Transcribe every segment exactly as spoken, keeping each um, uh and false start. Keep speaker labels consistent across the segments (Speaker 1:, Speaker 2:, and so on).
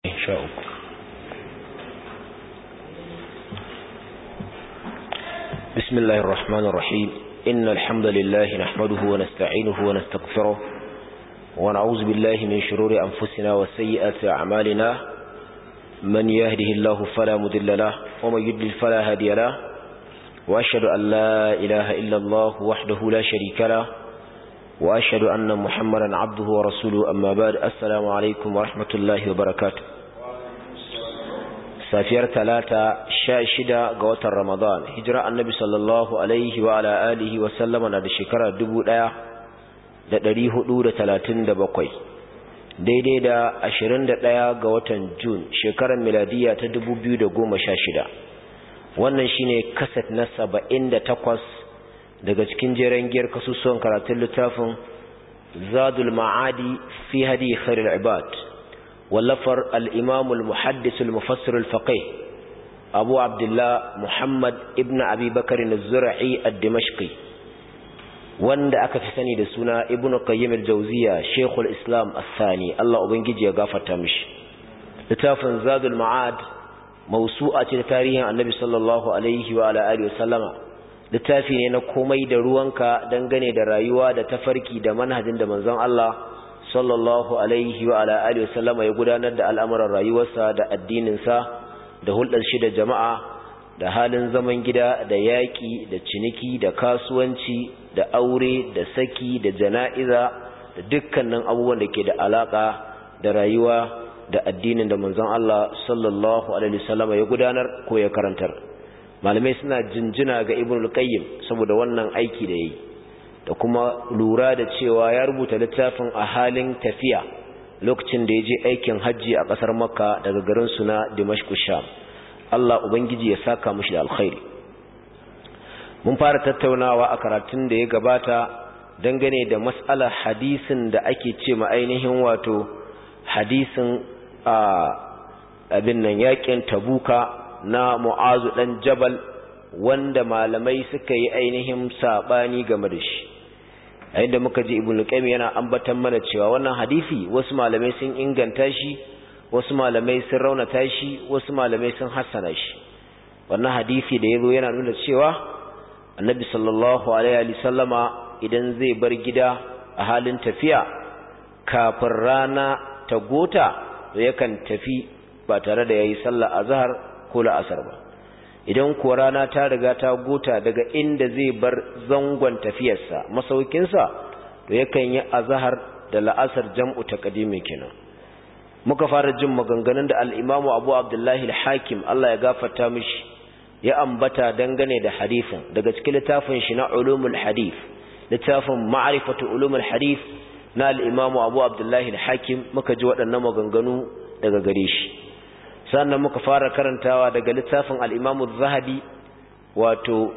Speaker 1: sha uku. Bismillahir Rahmanir Rahim. Innal hamdalillah nahmaduhu wa nasta'inuhu wa nastaghfiruh wa na'udzu billahi min shururi anfusina wa sayyiati a'malina. Man yahdihillahu fala mudilla lahu wa man yudlil fala hadiya lahu. Wa ashhadu an la ilaha illa Allah wahdahu la sharika lahu wa ashhadu anna Muhammadan 'abduhu wa rasuluhu. Amma ba'd. Assalamu alaikum wa rahmatullahi wa barakatuh. Safiyar talata sha shida ga watan Ramadan, hijira annabi sallallahu alaihi wa ala alihi wa sallama na da shekara dubu ɗaya da ɗari hudu da talatin da bakwai, daidai da ashirin da ɗaya ga watan Jun shekarar miladiya ta dubu biyu da goma sha shida. Wannan shine kaset na saba'in da takwas daga cikin jeren giyar kasusuwan karatun littafin Zadul Ma'adi fi hadi khairul ibad, wallafar al-imam al-muhaddis al-mufassir al-faqih Abu Abdullah Muhammad ibn Abi Bakr az-Zur'i ad-Dimashqi, wanda aka fi sani da suna Ibn Qayyim al-Jawziyya Sheikhul Islam al-Thani. Allah ubangiji ya gafarta mishi. Littafin Zadul Ma'ad mawsu'a ce ta tarihin Annabi sallallahu alaihi wa ala alihi wa sallama. Littafi ne na komai da ruwanka dangane da rayuwa da tafarki da manhajin da manzon Allah sallallahu alaihi wa ala alihi wasallama ya gudanar da al'amuran rayuwarsa da addininsa da hulɗar shi da jama'a, da halin zaman gida da yaƙi da ciniki da kasuwanci da aure da saki da jana'iza da dukkanin abubuwan da ke da alaƙa da rayuwa da addinin da manzon Allah sallallahu alaihi wasallama ya gudanar ko ya karantar. Malamai suna jinjina ga Ibn al-Qayyim saboda wannan aiki da yayi, da kuma lura da cewa ya rubuta littafin a halin tafiya lokacin da ya je aikin hajji a ƙasar Makka daga garin su na Dimashq Sham. Allah ubangiji ya saka mushi da alkhairi. Mun fara tattaunawa a karatun da ya gabata dangane da mas'alar hadisin da ake ce ma ainihin wato hadisin a abin nan yakin Tabuka na Mu'azu dan Jabal, wanda malamai suka yi ainihin sabani game da shi. A inda muka ji Ibn Qayyim yana ambatan mana cewa wannan hadisi wasu malamai sun inganta shi, wasu malamai sun raunata shi, wasu malamai sun hassana shi. Wannan hadisi da yazo yana nuna cewa Annabi sallallahu alaihi wa sallama idan zai bar gida a halin tafiya kafin rana ta gota, yakan tafi ba tare da yayi sallah azhar ko la'asar ba. Idan kuwa rana ta riga ta gota daga inda zai bar zangon tafiyarsa masaukinsa, to yakan yi azhar da la'asar jam'u taqdimi kenan. Muka fara jin maganganun da al-Imam Abu Abdullah al-Hakim, Allah ya gafarta mishi, ya ambata dangane da hadisin daga cikin littafin shi na Ulumul Hadith, littafin Ma'rifatu Ulumul Hadith na al-Imam Abu Abdullah al-Hakim. Muka ji waɗannan maganganu daga gare shi. Sannan muka fara karantawa daga littafin al-Imam az-Zahabi, wato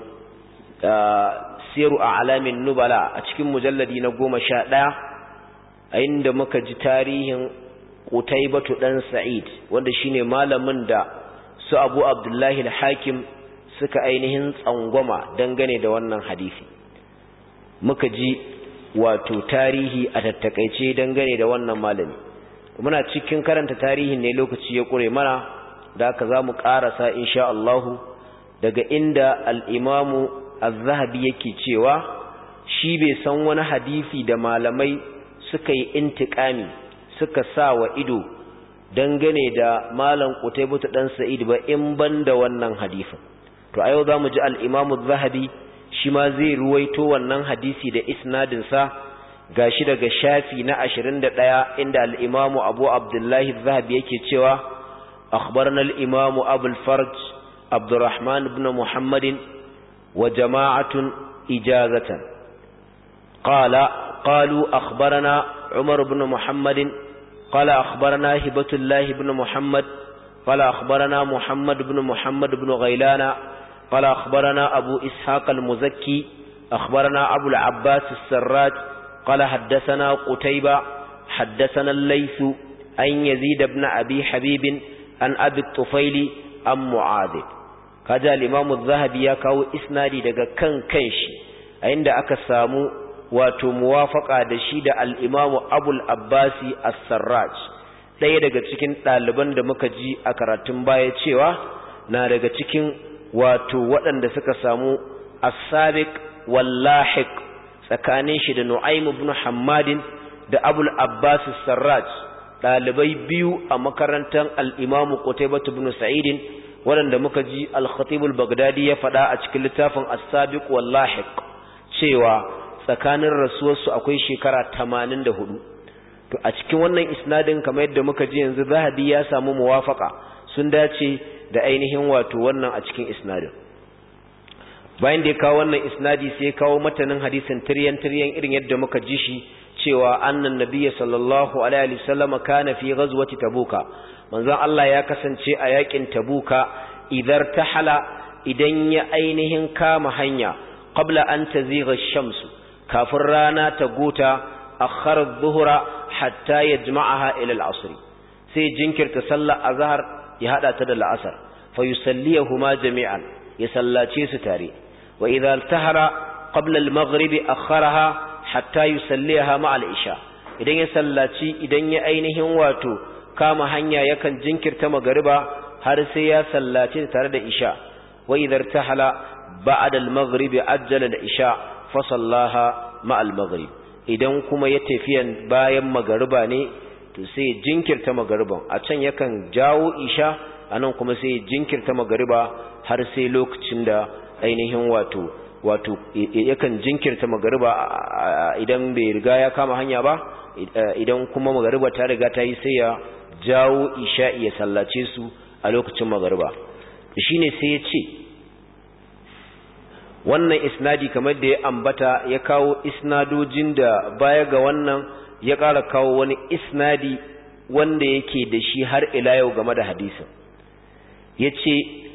Speaker 1: Siru A'lamin Nubala, a cikin mujalladi na goma sha ɗaya, a inda muka ji tarihin Qutaybatu dan Sa'id, wanda shine malamin da su Abu Abdullahi al-Hakim suka ainihin tsangwama dangane da wannan hadisi. Muka ji wato tarihi a tattakaice dangane da wannan malami. Muna cikin karanta tarihin ne lokaci ya kure mana, da haka zamu karasa insha Allah daga inda al-Imam Az-Zahabi yake cewa shi bai san wani hadisi da malamai suka yi intiqami suka sa wa ido dangane da malam Qutaybah dan Sa'id ba in banda wannan hadisin. To a yau zamu ji al-Imam Az-Zahabi shi ma zai ruwaito wannan hadisi da isnadin sa, gashi daga shafi na ashirin da ɗaya inda al-Imam Abu Abdullah az-Zahabi yake cewa akhbarana al-Imam Abu al-Farj Abdurrahman ibn Muhammad wa jama'atun ijazatan qala qalu akhbarana Umar ibn Muhammad qala akhbarana Hibatullah ibn Muhammad qala akhbarana Muhammad ibn Muhammad ibn Ghailana qala akhbarana Abu Ishaq al-Muzakki akhbarana Abu al-Abbas as-Sarraj قال حدثنا قتيبة حدثنا الليث أن يزيد بن أبي حبيب عن أبي الطفيل عن معاذ. كذا الإمام الذهبي يكاو إسنادي دقا كان كنشي عند أكسامو وتموافق دشيد الإمام أبو الأباس السراج ɗaya daga cikin ɗaliban da muka ji a karatun baya cewa na daga cikin wato waɗanda suka samu as-sabiq wal-lahiq tsakanin shi da Nu'aym ibn Hammadin da Abul Abbas as-Sarraj, ɗalibai biyu a makarantar al-Imam Qutaybah ibn Sa'id waɗanda muka ji al-Khatib al-Baghdadi ya faɗa a cikin littafin as-sabiq wal-lahiq cewa tsakanin rasuwarsu akwai shekara tamanin da hudu. To a cikin wannan isnadin kamar yadda muka ji yanzu Zahabi ya samu muwafaka, sun dace da ainihin wato wannan a cikin isnadin. Bayan da ya kawo wannan isnadi sai ya kawo matanin hadisin tiryan tiryan irin yadda muka ji shi cewa annan nabiyyi sallallahu alaihi wasallam kana fi ghazwati tabuka, manzon Allah ya kasance a yakin tabuka idar tahala idan ya ainihin kama hanya qabla an tazigha ash-shamsu, kafin rana ta gota akhara adh-dhuhra hatta yajma'aha ila al-'asr, sai jinkirta sallar azhar ya hada ta da al-'asr fa yusalliyahuma jami'an, ya sallace su tare. wa idha altahara qabla al-maghrib akharaha hatta yusalliha ma'a al-isha, idan ya sallaci idan ya ainihin wato kama hanya yakan jinkirta magriba har sai ya sallace tare da isha. wa idha irtahala ba'da al-maghrib ajjala al-isha fa sallaha ma'a al-maghrib, idan kuma ya tafiyan bayan magariba ne to sai jinkirta magariban, a can yakan jawo isha, anan kuma sai jinkirta magariba har sai lokacin da ainihin wato wato yakan jinkirta magariba idan bai riga ya kama hanya ba, idan kuma magariba ta riga ta yi sai ya jawo isha ya sallace su a lokacin magariba. Shine sai ya ce wannan isnadi kamar da ya ambata ya kawo isnadojin da baya ga wannan ya ƙara kawo wani isnadi wanda yake da shi har ila yau game da hadisin. Ya ce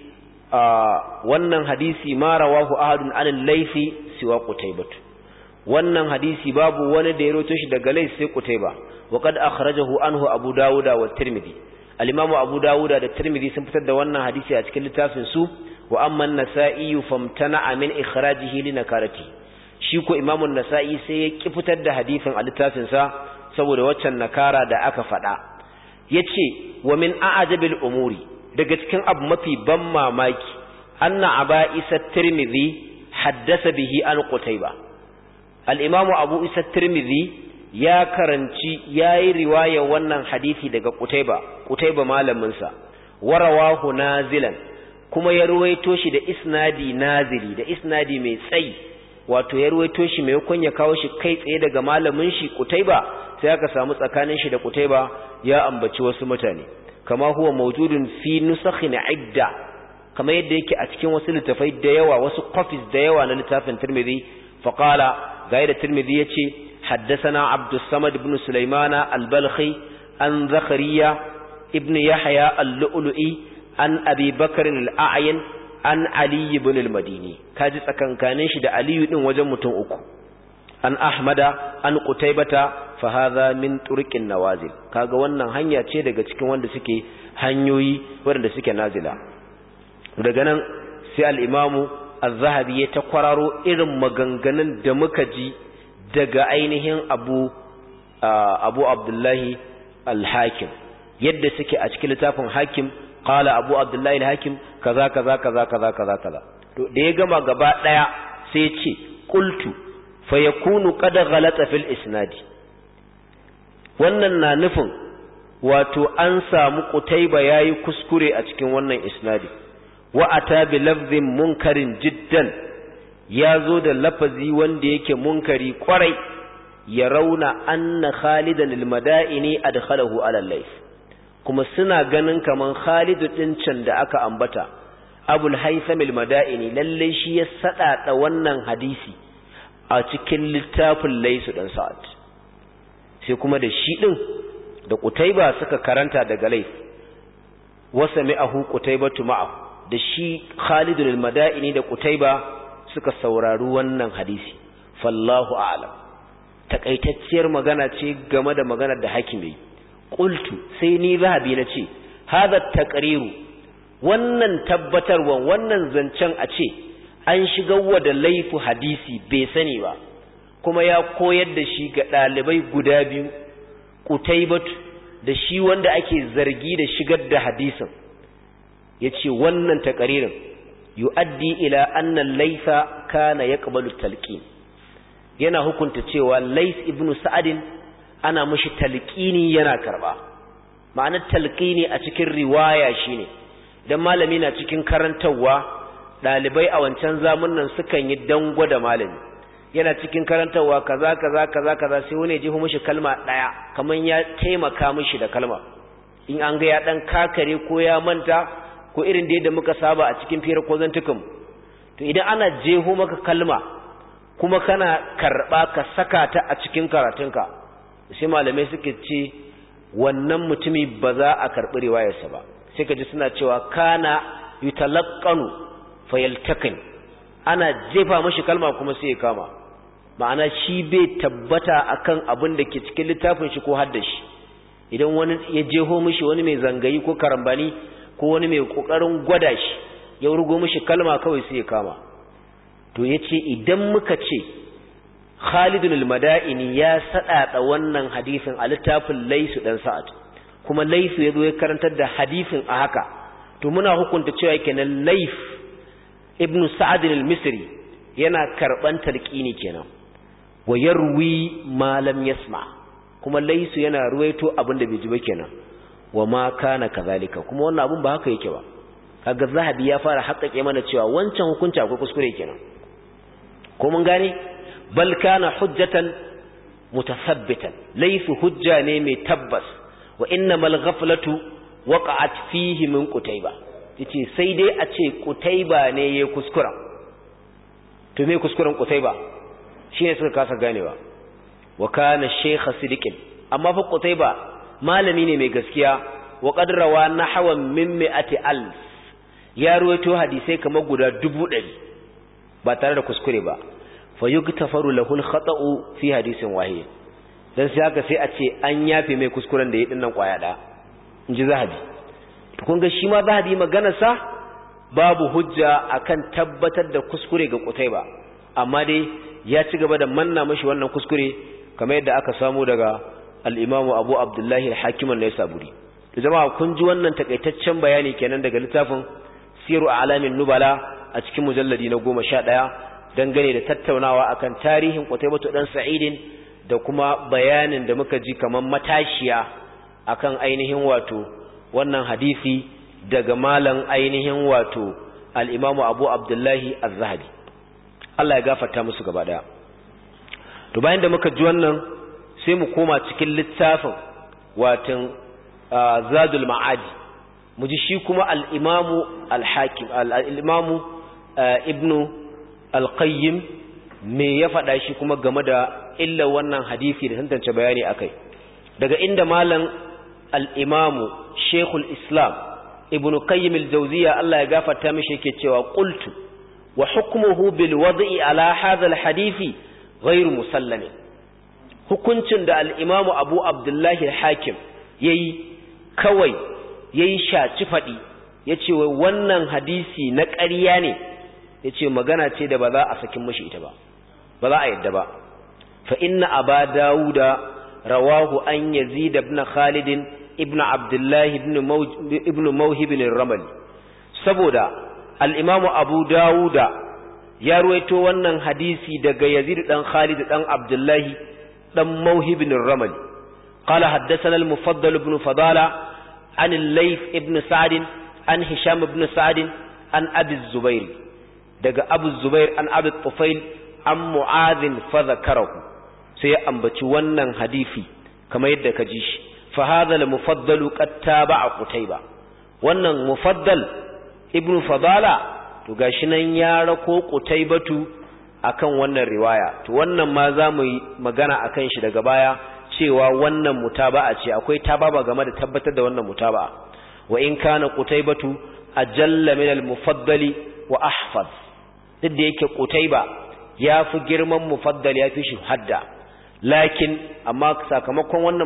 Speaker 1: wannan hadisi ma rawahu ahadun anil laifi siwa Qutaybah, wannan hadisi babu wani da ya rawaito shi daga Layth sai Qutaybah. wa qad akhrajahu anhu Abu Dawud wa Tirmidhi, al-Imam Abu Dawud da Tirmidhi sun fitar da wannan hadisi a cikin littafin su. wa amma an-Nasa'i famtana'a min ikhrajihi li nakarati, shi ko Imam an-Nasa'i sai ya ki fitar da hadisin a littafin sa saboda waccan nakara da aka faɗa. Yace wa min a'jabil umuri, daga cikin abu mafi ban mamaki, anna Aba Isa Tirmidhi haddasa bihi an Qutaybah. Al-Imam Abu Isa Tirmidhi ya karanci yayi riwaya wannan hadisi daga Qutaybah, Qutaybah malamin sa, warawahu nazilan, kuma ya ruwaito shi da isnadi nazili, da isnadi mai tsayi, wato ya ruwaito shi mai kun ya kawo shi kai tsaye daga malamin shi Qutaybah, sai aka samu tsakanin shi da Qutaybah ya ambaci wasu mutane, kama huwa mawjudun fi nusakhin idda, kama yadda yake a cikin wasu littafai da yawa, wasu copies da yawa na littafin Tirmidhi. faqala ga da Tirmidhi yace haddathana Abdus Samad ibn Sulaimana al-Balkhi an Zakariya ibn Yahya al-Lu'lu'i an Abi Bakr al-A'yan an Ali ibn al-Madini, kaji tsakankanin shi da Ali din wajen mutum uku. an Ahmada an Qutaybata fa hadha min turqin nawazil, kaga wannan hanya ce daga cikin wanda suke hanyoyi wanda suke nazila. daga nan sai al-Imamu Az-Zahabi ya ta kwararo irin maganganun da muka ji daga ainihin Abu Abu Abdullahi al-Hakim, yadda suke a cikin littafin Hakim. qala Abu Abdullahi al-Hakim kaza kaza kaza kaza kaza kaza. to da ya gama gaba daya sai ya ce qultu fa yakunu qad ghalata fil isnadi, wannan na nufin wato an samu Qutaybah yayi kuskure a cikin wannan isnadi. wa ata bi lafzin munkarin jiddan, yazo da lafazi wanda yake munkari kwarai. ya rauna anna Khalidan al-Madaini adkhalahu ala al-Layth, kuma suna ganin kaman Khalid din can da aka ambata Abul Haytham al-Madaini lalle shi ya sada wannan hadisi a cikin littafin Layth dan Sa'ad, sai kuma da shi din da Qutaybah suka karanta daga Layth. wa sami'ahu Qutaybatu ma'ahu, da shi Khalid al-Madaini da Qutaybah suka saurari wannan hadisi. fallahu a'lam, takaitacciyar magana ce game da maganar da Hakim yi. qultu sai ni Zahabi na ce hadha taqriru, wannan tabbatarwa wannan zancen a ce an shigarwa da laifu hadisi bai sani ba, kuma ya koyar da shi ga dalibai guda biyu Qutaybah da shi wanda ake zargi da shigar da hadisin yace wannan taqririn yuaddi ila anna al-laysa kana yaqbalu talqin yana hukunta cewa Lays ibn Sa'd ana mushi talqini yana karba ma'anar talqini a cikin riwaya shine dan malami na cikin karantawa dalibai a wancan zamanin sukan yi dango da malami yana cikin karantawa kaza kaza kaza kaza sai wani ya ji mushi kalma daya kaman ya taimaka mishi da kalma in an ga ya dan kakare ko ya manta ko irin da yadda muka saba a cikin fira ko zantukan to idan ana jeho maka kalma kuma kana karba ka saka ta a cikin karatunka sai malamai suke ce wannan mutumi ba za a karbi riwayarsa ba sai ka ji suna cewa kana yutalaqqanu fayaltaqin ana jefa mashi kalma kuma sai ya kama ma'ana shi bai tabbata akan abin da ke cikin littafin shi ko haddashi idan wani ya jeho mishi wani mai zangayi ko karambani ko wani mai kokarin gwada shi ya rugo mishi kalma kawai sai ya kama to yace idan muka ce Khalid al-Madaini ya sadada wannan hadisin a littafin Laysu dan Sa'ad kuma Laysu yazo ya karantar da hadisin a haka to muna hukunta cewa kenan Layth ibn Sa'ad al-Misri yana karban talqini kenan wa yarwi ma lam yasma kuma Laysu yana ruwaito abin da bai ji ba kenan wa ma kana kazalika kuma wannan abun ba haka yake ba kaga Zahabi ya fara haƙƙaƙe mana cewa wancan hukunci akwai kuskure kenan ko mun gane bal kana hujjatan mutathabbitan Laysu hujja ne mai tabbas wa innamal ghaflatu waqa'at fihi min Qutayba yace sai dai a ce Qutayba ne yayin kuskura to me kuskuren Qutayba shine suka kasa ganewa wa kana shaykh sidiqin amma fa Qutayba malami ne mai gaskiya wa qad rawa nahwan min mi'ati alf ya ruwaito hadisi kamar guda dubu ɗari ba tare da kuskure ba fa yugtafaru lahu al-khata'u fi hadisin wahid dan sai haka sai a ce an yafe mai kuskuren da yayi dinnan kwaya da inji Zahabi to kun ga shi ma Zahabi maganar sa babu hujja akan tabbatar da kuskure ga Qutayba amma dai ya ci gaba da manna mashi wannan kuskure kamar yadda aka samu daga al-Imam Abu Abdullah al-Hakim an-Naisaburi to jama'a kun ji wannan takaitaccen bayani kenan daga littafin Siru A'lamin Nubala a cikin mujalladi na goma sha ɗaya dangane da tattaunawa akan tarihin Qutaybah dan Sa'id da kuma bayanin da muka ji kaman matashiya akan ainihin wato wannan hadisi daga malam ainihin wato al-Imam Abu Abdullah Az-Zahabi Allah ya gafarta musu gaba daya to bayan da muka ji wannan sai mu koma cikin littafin watan Zadul Ma'adi mu ji shi kuma al-Imam al-Hakim al-Imam Ibn al-Qayyim me ya faɗa shi kuma game da illa wannan hadisi da tantance bayani akai daga inda malam al-Imam Sheikhul Islam Ibn Qayyim al-Jawziyya Allah ya gafarta mishi yake cewa qultu wa hukmuhu bil wad'i ala hadha al-hadisi ghayr musallam hukuncin da al-Imam Abu Abdullah al-Hakim yayi kawai yayi shaci fadi yace wai wannan hadisi na ƙarya ne yace magana ce da ba za a sakin mishi ita ba ba za a yadda ba fa inna aba dauda rawahu an yazid ibn khalid ibn abdullah ibn ibn mawhib ar-ramli saboda al-imamu abu dauda ya ruwaito wannan hadisi daga yazid dan khalid dan abdullah dan mawhib ar-ramli qala haddathana al-mufaddal ibn fadala an al-layth ibn sa'd an hisham ibn sa'd an abi az-zubair daga abu zubair an abi tufail an mu'adhin fa zakarahu sai ya ambaci wannan hadisi kamar yadda ka ji shi fa hadha al-mufaddal qad taba'a qutayba wannan mufaddal ibnu fadala to gashi nan ya rako qutaybatu akan wannan riwaya to wannan ma zamu yi magana akan shi daga baya cewa wannan mutaba'a ce akwai tababa game da tabbatar da wannan mutaba'a wa in kana qutaybatu ajalla min al-mufaddali wa ahfaz duk da yake qutayba ya fi girman mufaddal ya fi shi hadda lakin amma sakamakon wannan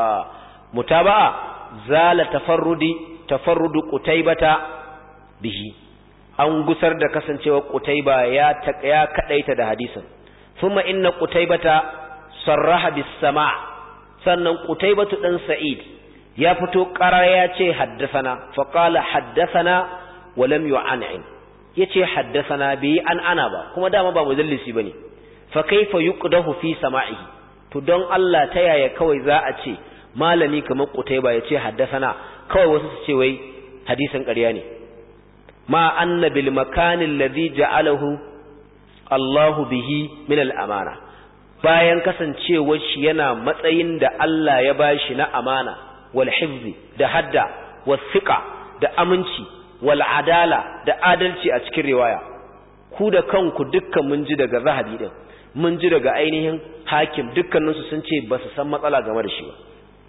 Speaker 1: mutaba'a zala tafarrudi tafarrudu qutaybata bihi an gusar da kasancewa qutayba ya ya kadaita da hadisin thumma inna qutaybata sarraha bis sama' sannan qutaybatu dan sa'id ya fito qarar ya ce haddathana fa qala haddathana wa lam yu'an'in yace haddathana bi an ana ba kuma dama ba mudallisi bane fa kaifa yuqdahu fi sama'ihi to don Allah ta yaya kawai za a ce malami kamar Qutayba yace haddathana kawai wasu su ce wai hadisin ƙarya ne ma anna bil makani alladhi ja'alahu Allahu bihi min al amana bayan kasancewar shi yana matsayin da Allah ya bashi na amana wal hifzi da hadda was thiqa da aminci wal adala da adalci a cikin riwaya ku da kanku dukkan mun ji daga Zahabi din mun ji daga ainihin Hakim dukkaninsu sun ce ba su san matsala game da shi ba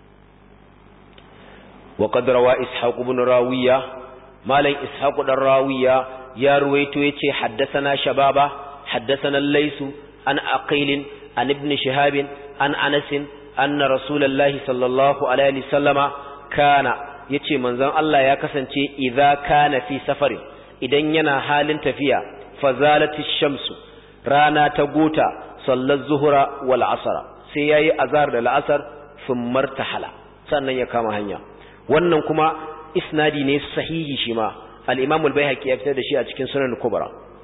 Speaker 1: wa qad rawa ishaq ibn rawiya malan ishaq dan rawiya ya ruwaito yace haddathana shababa haddathana laysu an aqil an ibn shihab an anas anna rasulullahi sallallahu alaihi wasallama kana yace manzon Allah ya kasance idza kana fi safari idan yana halin tafiya fazalati shamsu rana ta gota sallar zuhra wal asr sai yayi azhar da al'asr thumma martahala sannan ya kama hanya wannan kuma isnadi ne sahihi shi ma al-Imam al-Baihaqi ya fitar da shi a cikin Sunan al-Kubra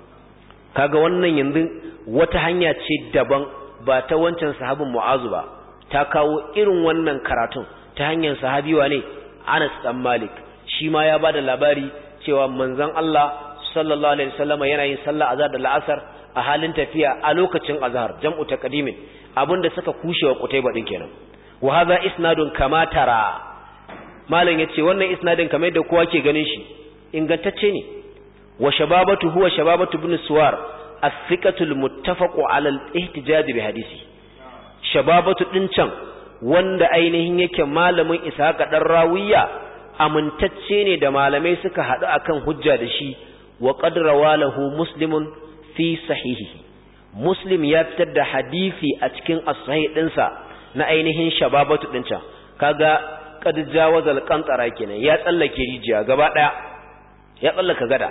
Speaker 1: kaga wannan yanzu wata hanya ce daban ba ta wancan sahabin Mu'azu ba ta kawo irin wannan karatun ta hanyar sahabi wane Anas dan Malik shi ma ya bada labari cewa manzon Allah sallallahu alaihi wasallam yana yin sallah azhar da la'asar a halin tafiya a lokacin azhar jam'u taqdimin abinda suka kushewa Qutayba din kenan wa hadha isnadun kama tara malam yace wannan isnadin kamar da kowa ke ganin shi ingantacce ne wa shababatu huwa shababatu ibn suwar as-thiqatu al-muttafaqu ala al-ihtijaj bi hadisi shababatu din can wanda ainihin yake malamin ishaq dan rawiya amintacce ne da malamai suka hadu akan hujja da shi wa qad rawalahu muslimun fi sahihihi muslim ya fitar da hadisi a cikin as-sahih dinsa na ainihin shababatu din can kaga kad jawaza al-qantara kenan ya tsallake rijiya gaba daya ya tsallaka gada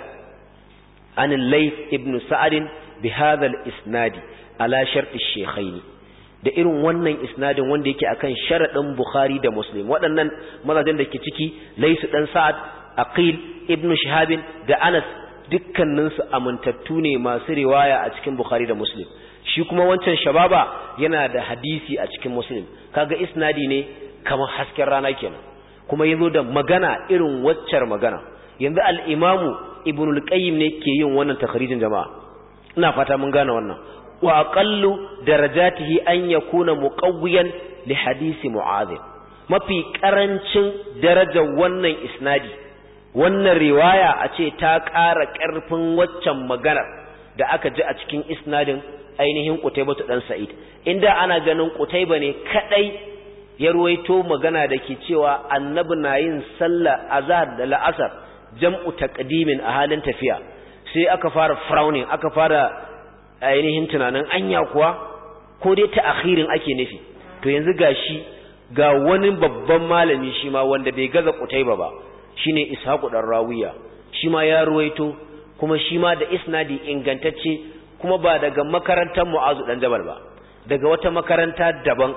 Speaker 1: an al-layth ibn sa'd bi hadha al-isnad ala shart ash-shaykhayn da irin wannan isnadin wanda yake akan sharadin bukhari da muslim waɗannan mazajin da ke ciki layth dan sa'ad aqil ibn shihab da anas dukkanin su amintattu ne masu riwaya a cikin bukhari da muslim shi kuma wancan shababa yana da hadisi a cikin muslim kaga isnadi ne kamar hasken rana kenan kuma yazo da magana irin waccar magana yanzu al-imamu ibn al-qayyim ne ke yin wannan takhrijin jama'a ina fata mun gane wannan wa aqallu darajatihi an yakuna muqawwiyan li hadisi mu'adh mafi karancin darajar wannan isnadi wannan riwaya a ce ta ƙara ƙarfin waccan magana da aka ji a cikin isnadin ainihin Qutaybah dan Sa'id inda ana ganin Qutaybah ne kadai ya ruwaito magana da ke cewa annabi na yin sallah azhar da la'asar jam'u taqdimin a halin tafiya sai aka fara frowning aka fara ainihin tunanin anya kuwa ko dai ta akhirin ake nufi to yanzu gashi ga wani babban malami shi ma wanda bai gaza Qutayba ba shine Ishaqu dan Rawiya shi ma ya ruwaito kuma shi ma da isnadi ingantacce kuma ba daga makarantar Mu'azu dan Jabal ba daga wata makaranta daban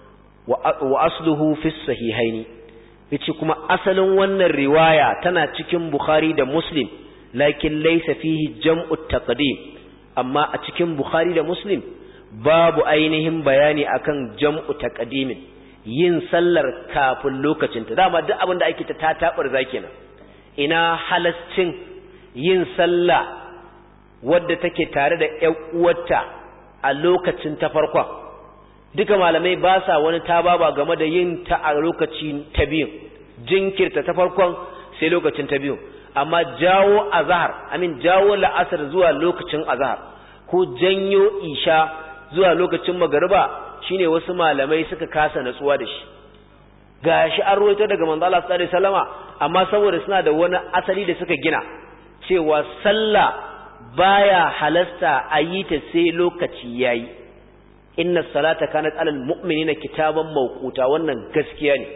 Speaker 1: wa asluhu fi sahihaini yace kuma asalin wannan riwaya tana cikin Bukhari da Muslim lakin laysa fihi jam'u taqdim amma a cikin Bukhari da Muslim babu ainihin bayani akan jam'u taqdimin yin sallar kafin lokacin ta dama duk abin da ake ta tatabar zakenan ina halascin yin sallah wadda take tare da ƴan uwarta a lokacin ta farkon duka malamai ba sa wani tababa game da yin ta a lokacin ta biyu jinkirta ta farkon sai lokacin ta biyu amma jawo azhar amin jawo la'asar zuwa lokacin azhar ko janyo isha zuwa lokacin magariba shine wasu malamai suka kasa natsuwa da shi gashi an ruwaito daga manzo Allah sallallahu alaihi wasallama amma saboda suna da wani asali da suka gina cewa sallah baya halasta a yi ta sai lokaci yayi inna salata kanat alal mu'minina kitaban mawquta wannan gaskiya ne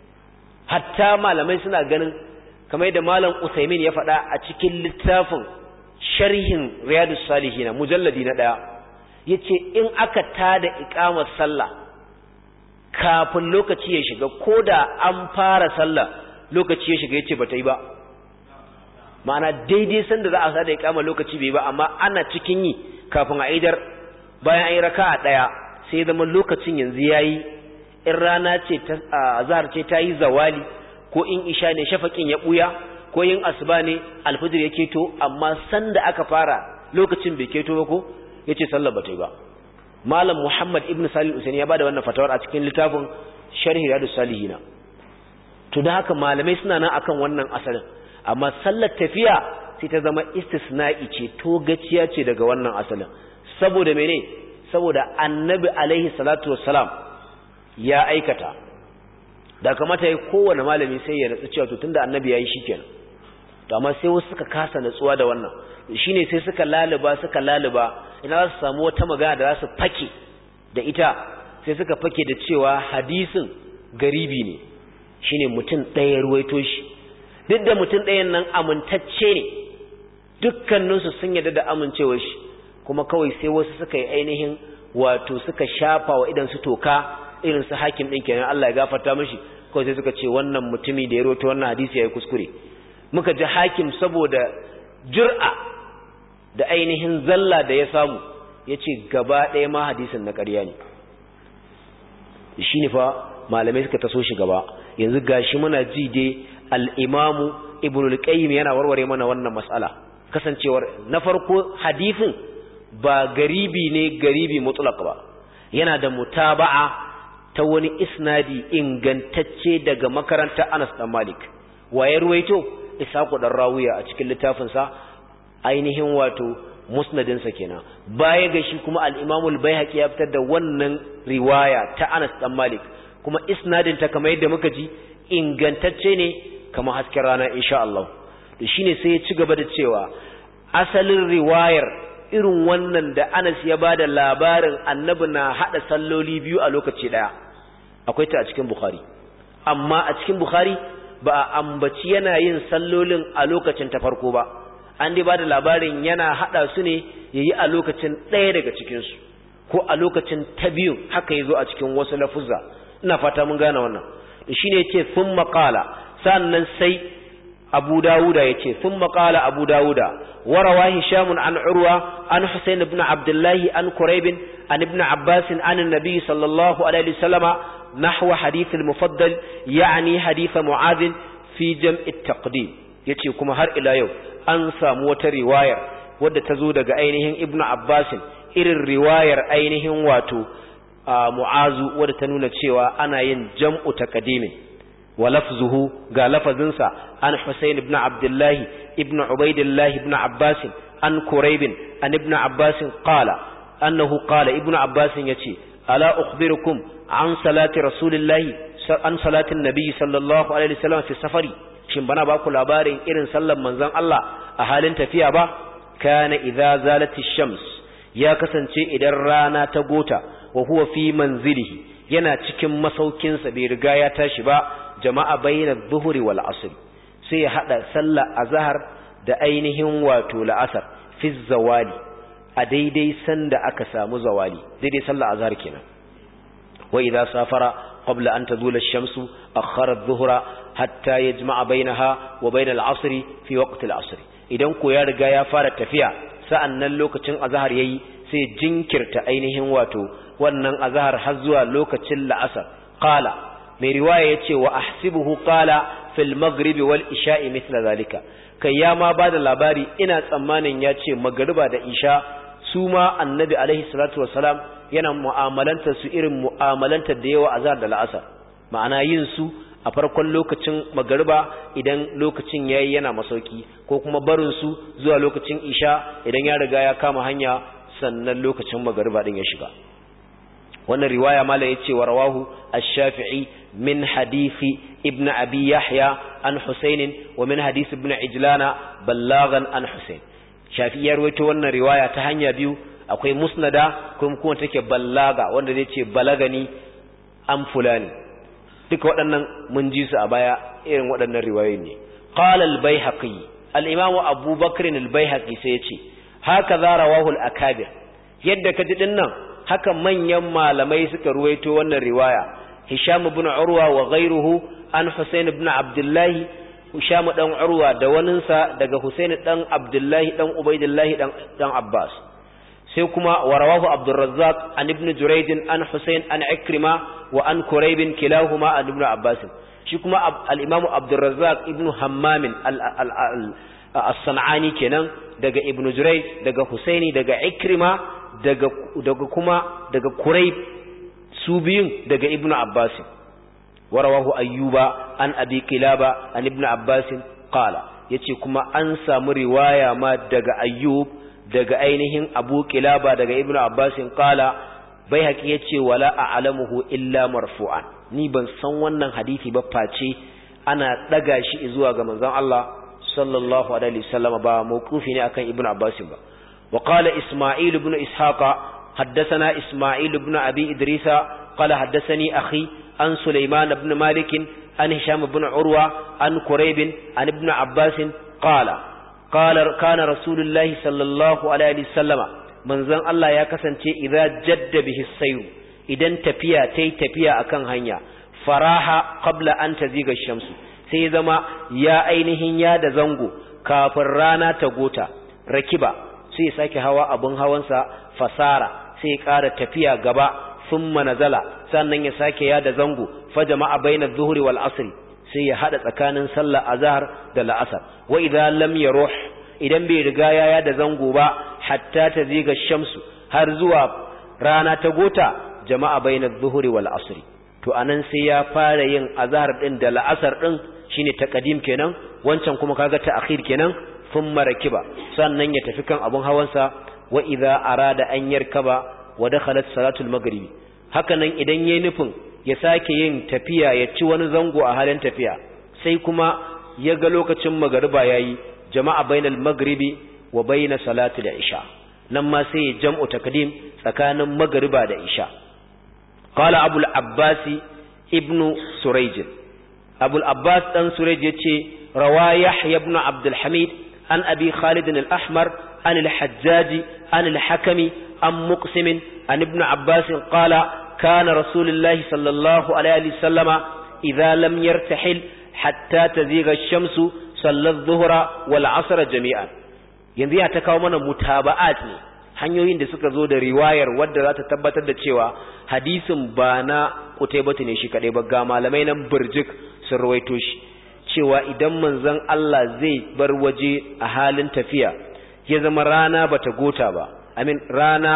Speaker 1: hatta malamai suna ganin kamar da malam Usaimin ya faɗa a cikin littafin sharhin Riyadus Salihin mujalladi na daya yace in aka tada iqamar sallah kafin lokaci ya shiga koda an fara sallah lokaci ya shiga yace bata yi ba ma'ana daidai sanda za a sada iqama lokaci bai ba amma ana cikin yi kafin a idar bayan ayi raka'a daya sai zama lokacin yanzu yayi in rana ce ta azhar ce ta yi zawali ko in isha ne shafakin ya buya ko yin asuba ne alfajir ya keto amma sanda aka fara lokacin bai keto ba ko yace sallar bata yi ba malam Muhammad ibn Salih Usaini ya bada wannan fatawar a cikin littafin Sharh Riyadus Salihin to da haka malamai suna nan akan wannan asalin amma sallar tafiya sai ta zama istisna'i ce to gaciya ce daga wannan asalin saboda mene saboda annabi alaihi salatu wassalam ya aikata da kamata yayi kowanne malami sai ya natsu cewa to tunda annabi yayi shikenan to amma sai wasu suka kasa natsuwa da wannan shine sai suka laluba suka laluba ina za su samu wata magana da za su fake da ita sai suka fake da cewa hadisin garibi ne shine mutum ɗaya ruwaito shi duk da mutum ɗayan nan amintacce ne dukkaninsu sun yarda da amincewar shi kuma kawai sai wasu suka yi ainihin wato suka shafa wa idan su toka irin su hakim din kenan Allah ya gafarta mishi kawai sai suka ce wannan mutumi da ya rawaito wannan hadisi yayi kuskure muka ji hakim saboda jur'a da ainihin zalla da ya samu yace gaba ɗaya ma hadisin na ƙarya ne shine fa malamai suka taso shi gaba yanzu gashi muna ji dai al-imamu ibnu al-qayyim yana warware mana wannan mas'ala kasancewar na farko hadisin ba garibi ne garibi mutlaq ba yana da mutaba'a ta wani isnadi ingantacce daga makarantar Anas dan Malik waye ruwaito Isaqu dan Rawiya a cikin littafin sa ainihin wato musnadin sa kenan baya ga shi kuma al-Imam al-Baihaqi ya fitar da wannan riwaya ta Anas dan Malik kuma isnadin ta kamar yadda muka ji ingantacce ne kamar hasken rana insha Allah to shine sai ya ci gaba da cewa asalin riwayar irin wannan da Anas ya bada labarin annabi na hada salloli biyu a lokaci daya akwai ta a cikin Bukhari amma a cikin Bukhari ba a ambaci yana yin sallolin a lokacin ta farko ba an dai bada labarin yana hada su ne yayi a lokacin daya daga cikin su ko a lokacin ta biyu haka yazo a cikin wasu lafuzza ina fata mun gane wannan shine yace thumma qala sannan sai Abu Dawuda yace thumma qala Abu Dawuda وروى هشام عن عروة عن حسين بن عبد الله عن كريب عن ابن عباس عن النبي صلى الله عليه وسلم نحو حديث المفضل يعني حديث معاذ في جمع التقديم yace kuma har ila yau an samu wata riwayar wadda ta zo daga ainihin Ibn Abbas irin riwayar ainihin wato Mu'azu wadda ta nuna cewa ana yin jam'u taqdimin wa lafzuhu ga lafazinsa an Husayn ibn Abdullah ibn Ubaydillah ibn Abbas an Kurayb an ibn Abbas qala annahu qala ibn Abbas yace ala ukhbirukum an salati rasulillah an salatin nabi sallallahu alaihi wasallam fi safari shin bana ba ku labarin irin sallar manzon Allah a halin tafiya ba kana idza zalati shams ya kasance idan rana ta gota wa huwa fi manzilihi yana cikin masaukin sa bai riga ya tashi ba jama'a bayna adh-dhuhri wal 'asr sai ya hada sallar azhar da ainihin wato la'asar fi zawali a daidai sanda aka samu zawali daidai sallar azhar kenan wa idza safara qabla an tazula ash-shamsu akhara adh-dhuhra hatta yajma'a bainaha wa bain al-'asr fi waqt al-'asr idan ko ya riga ya fara tafiya sa'annan lokacin azhar yayi sai jinkirta ainihin wato wannan azhar har zuwa lokacin la'asar qala mai riwaya yace wa ahsibuhu qala fil maghribi wal isha'i mithla zalika kai ya ma bada labari ina tsammanin yace magriba da isha su ma annabi alaihi salatu wassalam yana mu'amalanta su irin mu'amalanta da yawa azhar da la'asar ma'ana yin su a farkon lokacin magriba idan lokacin yayi yana masauki ko kuma barin su zuwa lokacin isha idan ya riga ya kama hanya sannan lokacin magriba din ya shiga wannan riwaya mala yace wa rawahu ash-shafi'i min hadisi ibn abi yahya an husayn wa min hadisi ibn ijlana ballagan an husayn shafi'i ya rawaito wannan riwaya ta hanya biyu akwai musnada kuma kuma take ballaga wanda zai ce balagani an fulani duka waɗannan mun ji su a baya irin waɗannan riwayoyi ne qala al-baihaqi al-imam abu bakr al-baihaqi sai ya ce haka za rawahu al-akabir yadda kaji dinnan haka manyan malamai suka ruwaito wannan riwaya hisham ibn urwa wa ghayruhu an husayn ibn abdullah hisham dan urwa da waninsa daga husayn dan abdullah dan ubaydillah dan dan abbas sai kuma warawahu abdurrazzaq an ibn jurayd an husayn an ikrima wa an kurayb kilahuma an ibn abbas shi kuma al-imam abdurrazzaq ibn hammam as-sanani kenan daga ibn jurayd daga husaini daga ikrima daga daga kuma daga kurayb su biyun daga ibn abbas warawahu ayyuba an abi kilaba an ibn abbas qala yace kuma an samu riwaya ma daga ayyub daga ainihin abu kilaba daga ibn abbas qala baihaqi yace wala a'lamuhu illa marfu'an ni ban san wannan hadisi ba face ana daga shi zuwa ga manzon Allah sallallahu alaihi wasallam ba mawqufi ne akan ibn abbas ba wa qala isma'il ibn ishaqa haddathana isma'il ibn abi idrisa qala haddathani akhi an sulaiman ibn malik an hisham ibn urwa an kurayb an ibn abbas qala qala kana rasulullahi sallallahu alaihi wasallama manzon Allah ya kasance idza jadda bihi sayr idan tafiya tayi tafiya akan hanya faraha qabla an taziga shamsu sai zama ya ainihin ya da zango kafin rana ta gota rakiba sai sake hawa abun hawansa fasara sai ya ƙara tafiya gaba thumma nazala sannan ya sake ya da zango fa jama'a bainadh dhuhri wal asr sai ya hada tsakanin sallar azhar da la'asar wa idza lam yaruh idan bai riga ya da zango ba hatta taziga shamsu har zuwa rana ta gota jama'a bainadh dhuhri wal asr to anan sai ya fara yin azhar din da la'asar din shine taqdim kenan wancan kuma kaga ta'khir kenan thumma rakiba sannan ya tafi kan abun hawansa wa idza arada an yarkaba wa dakhalat salatul maghrib hakanan idan yayin nufin ya sake yin tafiya ya ci wani zango a halin tafiya sai kuma ya ga lokacin magriba yayi jama'a bainal maghribi wa bain salatil isha nan ma sai ya jam'u taqdim tsakanin magriba da isha qala abul abbasi ibnu surayj abul abbas dan surayj yace rawa yahya ibn abdul hamid an abi khalid al-ahmar an al-hajjaj an al-hakimi an muqsim an ibn abbas qala kana rasulullahi sallallahu alaihi wasallama idha lam yartahil hatta taziga ash-shamsu salla adh-dhuhra wal 'asra jami'an yanzu ya ta kawo mana mutaba'at ne hanyoyin da suka zo da riwayar wadda za ta tabbatar da cewa hadisin ba na Qutaybah ne shi kadai ba ga malamai nan burjik sun rawaito shi cewa idan manzon Allah zai bar waje a halin tafiya ya zama rana bata gota ba amin rana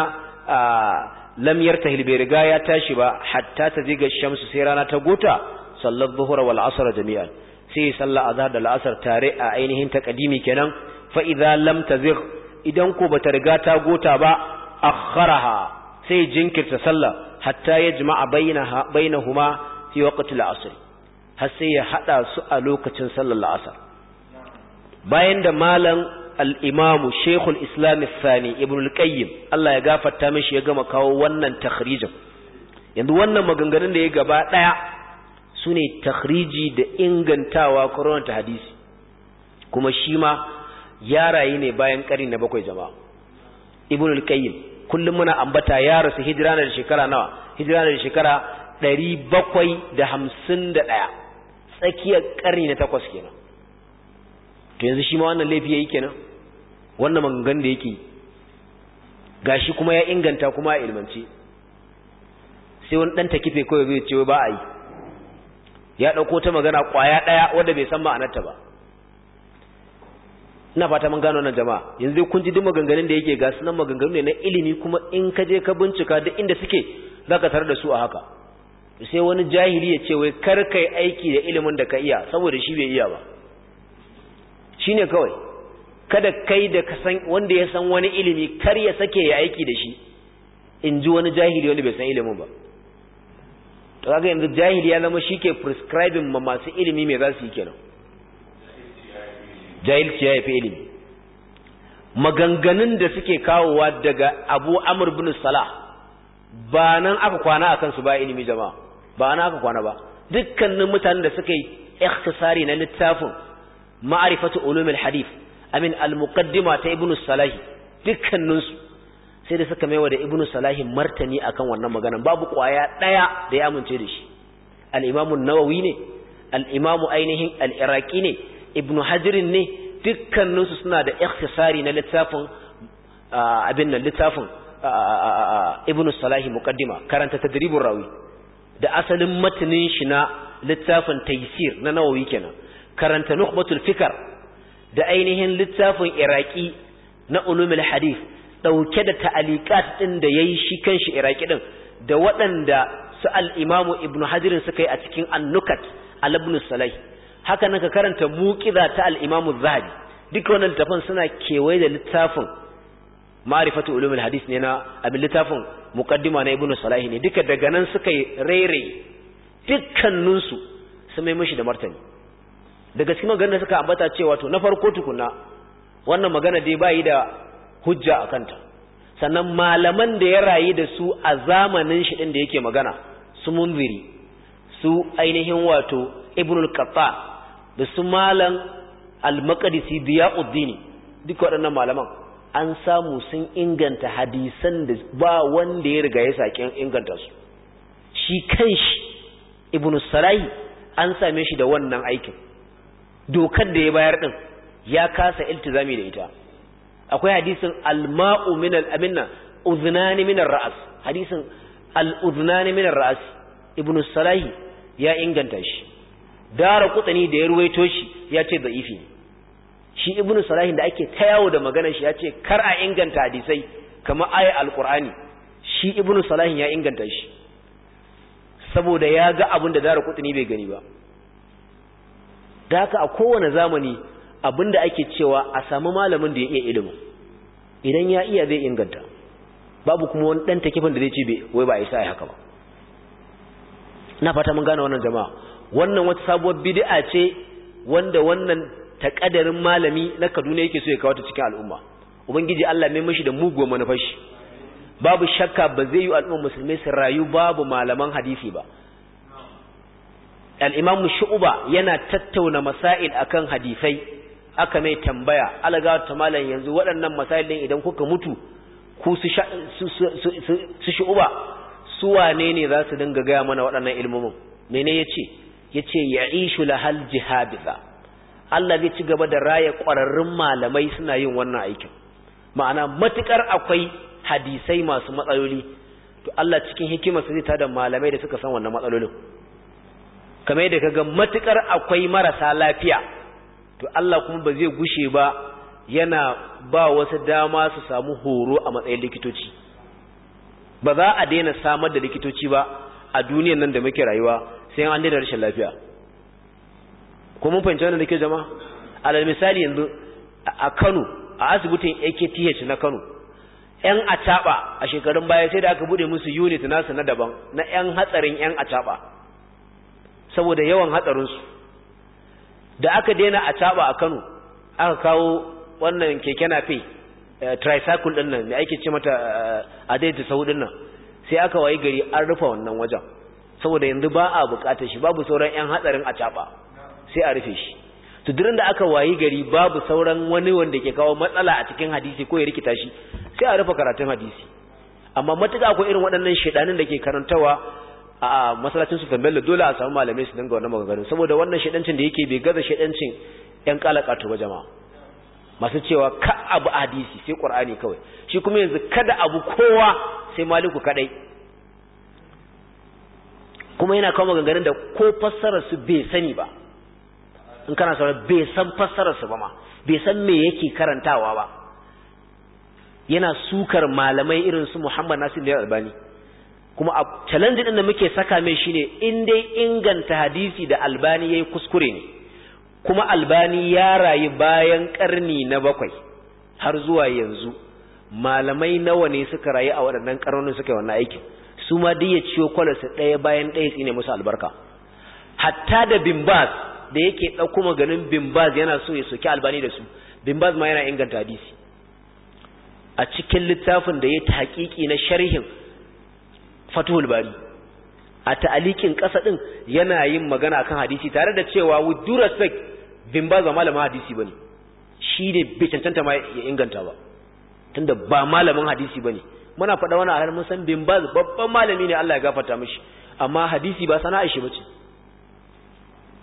Speaker 1: lam yartahil bai riga ya tashi ba hatta taziga shamsu sai rana ta gota sallar zuhra wal asr jami'an sai sallar azhar da al'asr tare a ainihin taqdimi kenan fa idza lam tazigh idan ko bata riga ta gota ba akharaha sai jinkirta sallah hatta yajma'a bainaha bainahuma fi waqti al-asr har sai ya hada su a lokacin sallar al-asr bayan da malam al-imamu shaykhul islam al-thani ibn al-qayyim Allah ya gafarta mishi ya gama kawo wannan takhrijin yanzu wannan maganganun da ya gaba daya sune takhriji da ingantawa Qur'an ta hadisi kuma shi ma ya rayu ne bayan ƙari na bakwai jama'a ibn al-qayyim kullum muna ambata ya rasu hijira na da shekara nawa hijira na da shekara ɗari bakwai da hamsin da ɗaya tsakiyar ƙarni na takwas kenan to yanzu shi ma wannan laifi yayi kenan wannan maganganun da yake gashi kuma ya inganta kuma ya ilmance sai wani dan takife kawai zai ce ba a yi ya dauko ta magana kwaya daya wanda bai san ma'anarta ba ina fata mun gano wannan jama'a yanzu kun ji duk maganganun da yake ga sunan maganganu ne na ilimi kuma in ka je ka bincika duk inda suke zaka tarar da su a haka sai wani jahili ya ce wai kar kai aiki da ilimin da ka iya saboda shi bai iya ba shine kawai kada kai da ka san wanda ya san wani ilimi kar ya sake ya aiki da shi in ji wani jahili wanda bai san ilimin ba to kaga yanzu jahili ya zama shike prescribing ma masu ilimi me za su yi kenan jahilci ya fi ilimi maganganun da suke kawowa daga Abu Amr ibn Salah ba nan aka kwana akan su ba ilimi jama'a ba nan aka kwana ba dukkanin mutanen da suka yi ikhtisari na littafin ma'rifatu ulumul hadith amin al-muqaddima ta Ibn Salah dukkanin su sai da suka maiwa da Ibn Salah martani akan wannan maganan babu kwaya daya da ya amince da shi al-Imam an-Nawawi ne al-Imam ainihin al-Iraqi ne Ibn Hajar ne dukkanin su suna da ikhtisari na littafin abin nan littafin Ibn Salah muqaddima karanta tadribur rawi da asalin matanin shi na littafin Taysir na Nawawi kenan karanta Nukhbatul Fikr da ainihin littafin Iraqi na ulumul hadith dauke da ta'aliqat din da yayi shi kanshi Iraqi din da waɗanda su al-Imam Ibn Hajar suka yi a cikin An-Nukat al-Ibn Salah haka nan ka karanta Muqiza ta al-Imam Az-Zahabi duk wannan littafin suna kewaye da littafin Ma'rifatu ulumul hadith ne na abin littafin muqaddima na Ibn Salah ne duka daga nan suka yi rere dukkanin su sun mai mishi da martani daga cikin maganar suka ambata cewa to na farko tukuna wannan magana dai bai da hujja akan ta sannan malaman da ya rayu da su a zamanin shi din da yake magana su Munziri su ainihin wato Ibn al-Qattan da su malam al-Maqdisi Diyauddin duk waɗannan malaman an samu sun inganta hadisan da ba wanda ya riga ya sake inganta su shi kanshi Ibn Salahi an same shi da wannan aikin dokar da ya bayar din ya kasa iltizami da ita akwai hadisin al-ma'u min al-aminna udhnani min ar-ra's hadisin al-udhnani min ar-ra's Ibn Salahi ya inganta shi Dara Qutni da ya ruwaito shi ya ce da'ifi shi Ibn Salahi da ake tayawo da maganar shi ya ce kar a inganta hadisai kamar ayat al-Qur'ani shi Ibn Salahi ya inganta shi saboda ya ga abin da Dara Qutni bai gani ba da haka a kowane zamani abinda ake cewa a samu malamin da ya iya ilimi idan ya iya zai inganta babu kuma wani dan takifin da zai ce bai wai ba isa ai haka ba na fata mun gane wannan jama'a wannan wata sabuwar bid'a ce wanda wannan takaddarin malami na Kaduna yake so ya kawo ta cikin al'umma ubangiji Allah mai mishi da muguwar manufashi babu shakka ba zai yi al'umma musulmai su rayu babu malaman hadisi ba al-Imam Shu'ba yana tattauna masail akan hadisai aka mai tambaya alaga ta malan yanzu waɗannan masail din idan kuka mutu ku su su Shu'ba su wane ne za su dinga ga mana waɗannan ilmomin mene yace yace ya'ishu lahal jihadisa Allah zai ci gaba da raya ƙwararrun malamai suna yin wannan aikin ma'ana matukar akwai hadisai masu matsaloli to Allah cikin hikimarsa zai tada malamai da suka san wannan matsalolin kamar yadda kaga matukar akwai marasa lafiya to Allah kuma ba zai gushe ba yana ba wasu dama su samu horo a matsayin likitoci ba za a daina samar da likitoci ba a duniyar nan da muke rayuwa sai an daina rashin lafiya ko mun fahimci wannan dake jama'a alal misali yanzu a Kano a asibitin A K T H na Kano ƴan acaba a shekarun baya sai da aka bude musu unit nasu na daban na ƴan hatsarin ƴan acaba saboda yawan hatsarinsu da aka daina acaba a Kano aka kawo wannan keke nafe tricycle din nan da ake ce mata a daidaita sau din nan sai aka wayi gari an rufe wannan wajen saboda yanzu ba a bukatar shi babu sauran ƴan hatsarin acaba sai a rufe shi to durin da aka wayi gari babu sauran wani wanda ke kawo matsala a cikin hadisi ko ya rikita shi sai a rufe karatun hadisi amma matuƙa akwai irin waɗannan shedanin da ke karantawa a masallacin su Bello dole a samu malamai su dinga wannan maganganun saboda wannan shedancin da yake bai gaza shedancin ƴan kalakatu ba jama'a masu cewa ka abu hadisi sai Qur'ani kawai shi kuma yanzu kada abu kowa sai Maliku kadai kuma yana kawo maganganun da ko fassarar su bai sani ba in kana saurara bai san fassarar su ba ma bai san me yake karantawa ba yana sukar malamai irin su Muhammad Nasir al-Albani kuma a challenge din da muke saka mai shine in dai inganta hadisi da Albani yayi kuskure ne kuma Albani ya rayu bayan karni na bakwai har zuwa yanzu malamai nawa ne suka rayu a waɗannan karnonin suka yi wannan aikin su ma dai ya ciyo kwalarsa ɗaya bayan ɗaya tsine musu albarka hatta da Bin Baz da yake ɗauko maganin Bin Baz yana so ya soki Albani da su Bin Baz ma yana inganta hadisi a cikin littafin da ya ta haƙiƙi na sharhin Fathul Bari a ta'alikin ƙasa ɗin yana yin magana akan hadisi tare da cewa with due respect Bin Baz ba malamin hadisi bane shi ne bai cancanta ma ya inganta ba tunda ba malamin hadisi bane muna faɗa wannan a mun san Bin Baz babban malami ne Allah ya gafarta mishi amma hadisi ba sana'a shi bace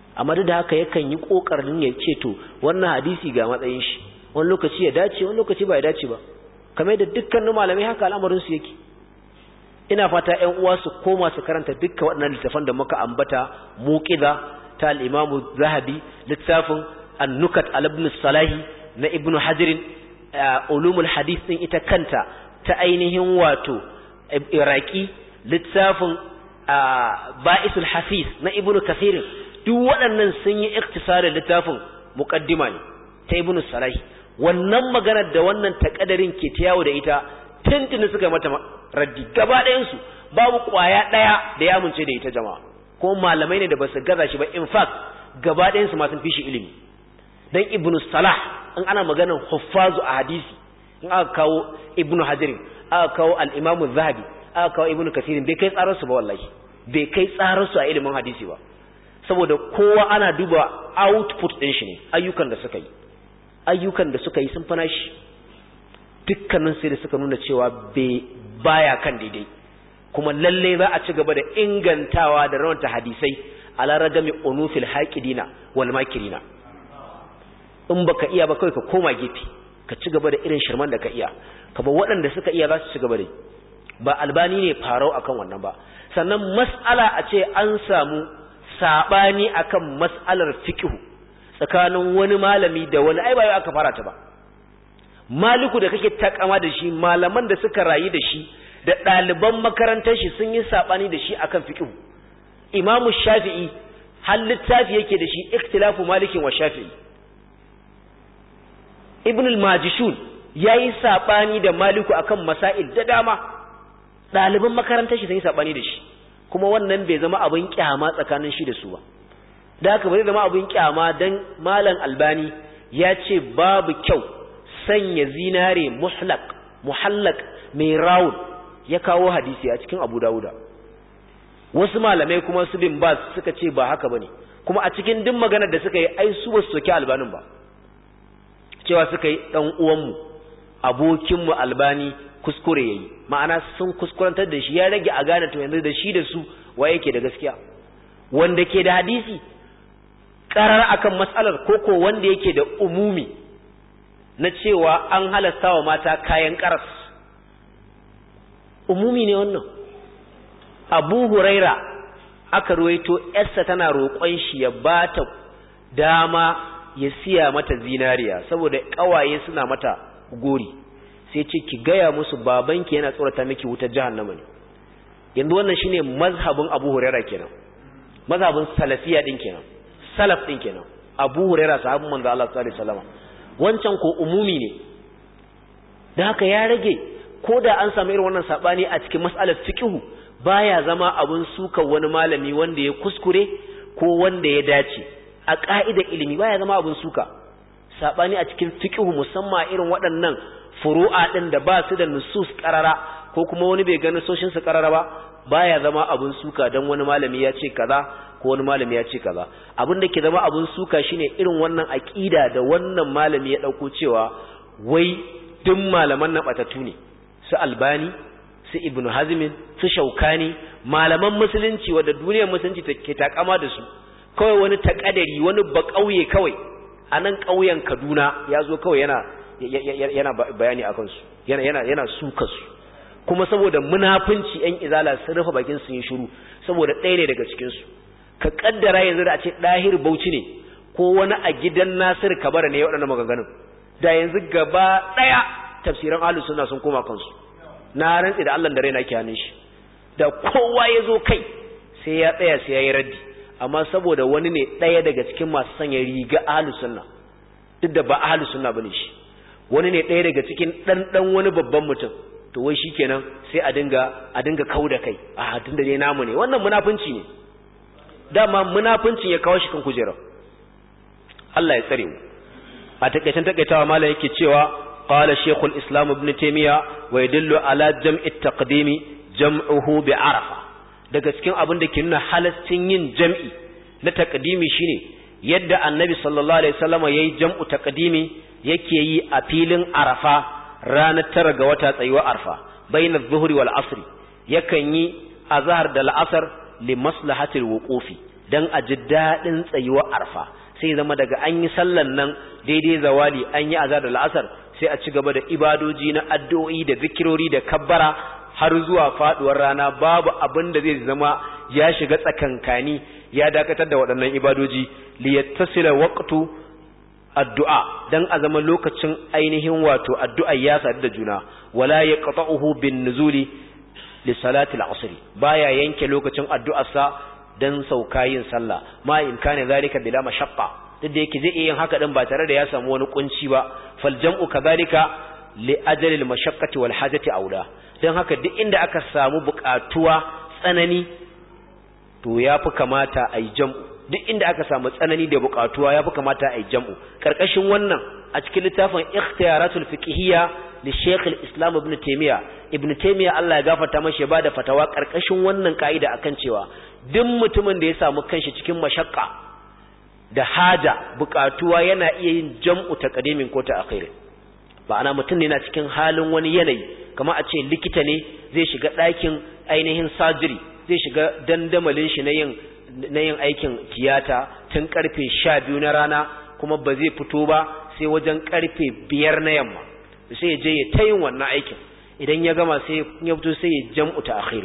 Speaker 1: amma duk da haka yakan yi kokarin ya ce to wannan hadisi ga matsayin shi wani lokaci ya dace wani lokaci ba ya dace ba kamar da dukkanin malamai haka al'amarin su yake ina fata ƴan uwa su koma su karanta dukkan waɗannan littafan da muka ambata muqiza ta al-Imam Zahabi littafin An-Nukat al-Ibn Salahi na Ibn Hajar ulumul hadith din ita kanta ta ainihin wato Iraki littafin Ba'isul Hafiz na Ibn Kathir duk waɗannan sun yi ikhtisarin littafin muqaddima ne ta Ibn Salahi wannan maganar da wannan takaddarin ke ta yawo da ita tuntuni suka mata raddi gaba ɗayan su babu kwaya ɗaya da ya amince da ita jama'a ko malamai ne da basu gaza shi ba in fact gaba ɗayan su ma sun fi shi ilimi dan Ibn Salah in ana maganar huffazu a hadisi in aka kawo Ibn Hajar aka kawo al-Imam Az-Zahabi aka kawo Ibn Kathir bai kai tsarar su ba wallahi bai kai tsarar su a ilimin hadisi ba saboda kowa ana duba output din shi ne ayyukan da suka yi ayyukan da suka yi sun fana shi dukkanin sai da suka nuna cewa bai baya kan daidai kuma lalle za a ci gaba da ingantawa da rawanta hadisai ala ragami unufil haqidina wal makirina in baka iya ba kai ka koma gefe ka ci gaba da irin shirman da ka iya ka ba waɗanda suka iya za su ci gaba da ba albani ne farau akan wannan ba sannan mas'ala a ce an samu sabani akan mas'alar fiqh tsakanin wani malami da wani ai ba yau aka fara ta ba maliku da kake takama da shi malaman da suka rayu da shi da ɗaliban makarantar shi sun yi sabani da shi akan fiqh imamu shafi'i hal littafi yake da shi ikhtilafu malikin wa shafi'i ibn al-majishun yayi sabani da maliku akan masail da dama ɗaliban makarantar shi sun yi sabani da shi kuma wannan bai zama abin kyama tsakanin shi da su ba da haka bai zama abin kyama dan malam albani ya ce babu kyau sanya zinare muhlaq muhallaq mai rawun ya kawo hadisi a cikin Abu Dawuda wasu malamai kuma su bin bas suka ce ba haka bane kuma a cikin duk maganar da suka yi ai su ba su soki albanin ba cewa suka yi dan uwanmu abokinmu albani kuskure yayi ma'ana sun kuskurantar da shi ya rage a gane to yanzu da shi da su waye yake da gaskiya wanda ke da hadisi karar akan matsalar koko wanda yake da umumi na cewa an halasta wa mata kayan karas umumi ne wannan Abu Huraira aka ruwaito yarsa tana roƙon shi ya bata dama ya siya mata zinariya saboda kawaye suna mata gori sai ce ki gaya musu babanki yana tsorata miki wutar jahannama ne yanzu wannan shine mazhabin Abu Huraira kenan mazhabin salafiya din kenan salaf din kenan Abu Huraira sahabban manzo Allah sallallahu alaihi wasallam wancan ko umumi ne da haka ya rage ko da an samu irin wannan sabani a cikin mas'alar fiqh baya zama abun suka wani malami wanda ya kuskure ko wanda ya dace a ka'idar ilimi baya zama abun suka sabani a cikin fiqh musamman irin waɗannan furu'a din da ba su da nusus qarara ko kuma wani bai gani soshin su qarara ba baya zama abun suka dan wani malami ya ce kaza ko wani malami ya ce kaza abin da ke zama abun suka shine irin wannan aqida da wannan malami ya dauko cewa wai duk malaman na batatu ne su albani su ibnu hazmin su shaukani malaman musulunci wanda duniyar musulunci take takama da su kawai wani takadari wani ba kauye kawai anan kauyen Kaduna yazo kawai yana yana bayani akan su yana yana yana suka su kuma saboda munafunci ɗan izala sun rufe bakin su yin shiru saboda ɗaya ne daga cikin su ka kaddara yanzu da a ce Dahir Bauchi ne ko wani a gidan Nasir Kabara ne waɗannan maganganun da yanzu gaba ɗaya tafsiran ahlus sunna sun koma kansu na rantsi da Allah da raina ke hannun shi da kowa ya zo kai sai ya tsaya sai ya yi raddi amma saboda wani ne ɗaya daga cikin masu sanya riga ahlus sunna duk da ba ahlus sunna bane shi wani ne ɗaya daga cikin ɗanɗan wani babban mutum to wai shikenan sai a dinga a dinga kauda kai a tunda ne namu ne wannan munafunci ne dama munafuncin ya kawo shi kan kujera Allah ya tsare mu a takeicen takeitawa mallan yake cewa qala shaykhul islam ibn taymiya wa yadullu ala jam'i taqdimi jam'uhu bi arafa daga cikin abin da ke nuna halastin yin jam'i na taqdimi shine yadda annabi sallallahu alaihi wasallam yayi jam'u taqdimi yake yi a filin arafa ranar tara ga wata tsayuwa arfa bainadh dhuhri wal asri yakan yi azhar da al'asr li maslahatil wuqufi dan a ji dadin tsayuwar arfa sai zama daga an yi sallan nan daidai zawali an yi azhar da al'asar sai a ci gaba da ibadoji na addu'o'i da zikirori da kabbara har zuwa faduwar rana babu abin da zai zama ya shiga tsakankani ya dakatar da waɗannan ibadoji liyattasila waqtu addu'a dan a zama lokacin ainihin wato addu'a ya sadu da juna wala yaqta'uhu bin nuzuli li salati al-'asr baya yanke lokacin addu'arsa dan sauka yin sallah ma in kana zalika bila mashaqqa duk da yake zai yin haka din ba tare da ya samu wani kunci ba fal jam'u kadhalika li ajali al-mashaqqati wal hajati aula dan haka duk inda aka samu buƙatuwa tsanani to yafi kamata ai jam'u duk inda aka samu tsanani da buƙatuwa yafi kamata ai jam'u karkashin wannan a cikin littafin ikhtiyaratul fiqhiyya li Sheikh al-Islam Ibn Taymiyyah Ibn Taymiyyah Allah ya gafarta mashi ba da fatawa karkashin wannan kaida akan cewa duk mutumin da ya samu kanshi cikin mashakka da haja buƙatuwa yana iya yin jam'u taqdimin ko ta'khir ba ana mutum ne yana cikin halin wani yanayi kamar a ce likita ne zai shiga ɗakin ainihin surgery zai shiga dandamalin shi na yin na yin aikin tiyata tun karfe sha biyu na rana kuma ba zai fito ba sai wajen karfe biyar na yamma sai ya je ya tayin wannan aikin idan ya gama sai ya fito sai ya jam'u ta'khir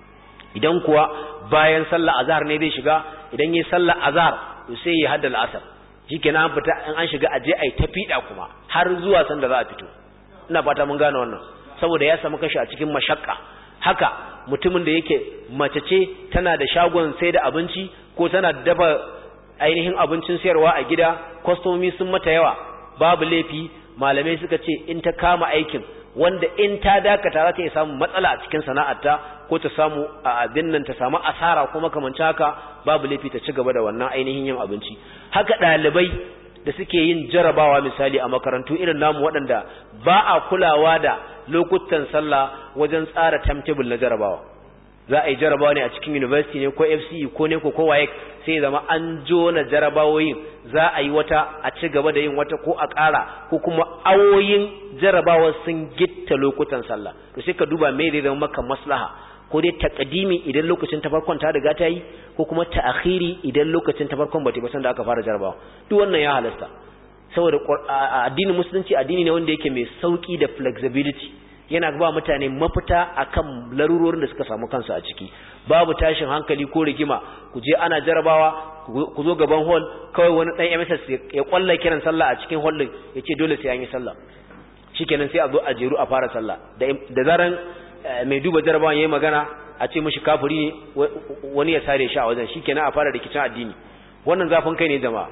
Speaker 1: idan kuwa bayan sallar azhar ne zai shiga idan yayin sallar azhar sai ya hada al'asar shikenan an fita in an shiga aje ai tafida kuma har zuwa san da za a fito ina fata mun gane wannan saboda ya samu kashi a cikin mashakka haka mutumin da yake mace ce tana da shagon sai da abinci ko tana dafa ainihin abincin sayarwa a gida kwastomomi sun mata yawa babu laifi malamai suka ce in ta kama aikin wanda in ta dakata za ta iya samun matsala a cikin sana'arta ko ta samu a abin nan ta samu asara ko makamancin haka babu laifi ta ci gaba da wannan ainihin yin abinci haka ɗalibai da suke yin jarabawa misali a makarantu irin namu waɗanda ba a kulawa da lokutan sallah wajen tsara timetable na jarabawa za a yi jarabawa ne a cikin university ne ko F C E ko ne ko waye sai zama an jona jarabawoyin za a yi wata a ci gaba da yin wata ko a ƙara ko kuma awoyin jarabawa sun gitta lokutan sallah to sai ka duba me zai zama maka maslaha ko dai taqdimi idan lokacin ta farkon ta riga ta yi ko kuma ta'khiri idan lokacin ta farkon ba ta ba san da aka fara jarabawa duk wannan ya halasta saboda addinin musulunci addini ne wanda yake mai sauki da flexibility yana ba mutane mafita akan larurorin da suka samu kansu a ciki babu tashin hankali ko rigima ku je ana jarabawa ku zo gaban hall kawai wani dan M S S ya kwalla kiran sallah a cikin hall din yace dole sai an yi sallah shikenan sai a zo a jeru a fara sallah da zaran mai duba jarabawan yayi magana a ce mishi kafiri wani ya sare shi a wajen shikenan a fara rikicin addini wannan zafin kai ne jama'a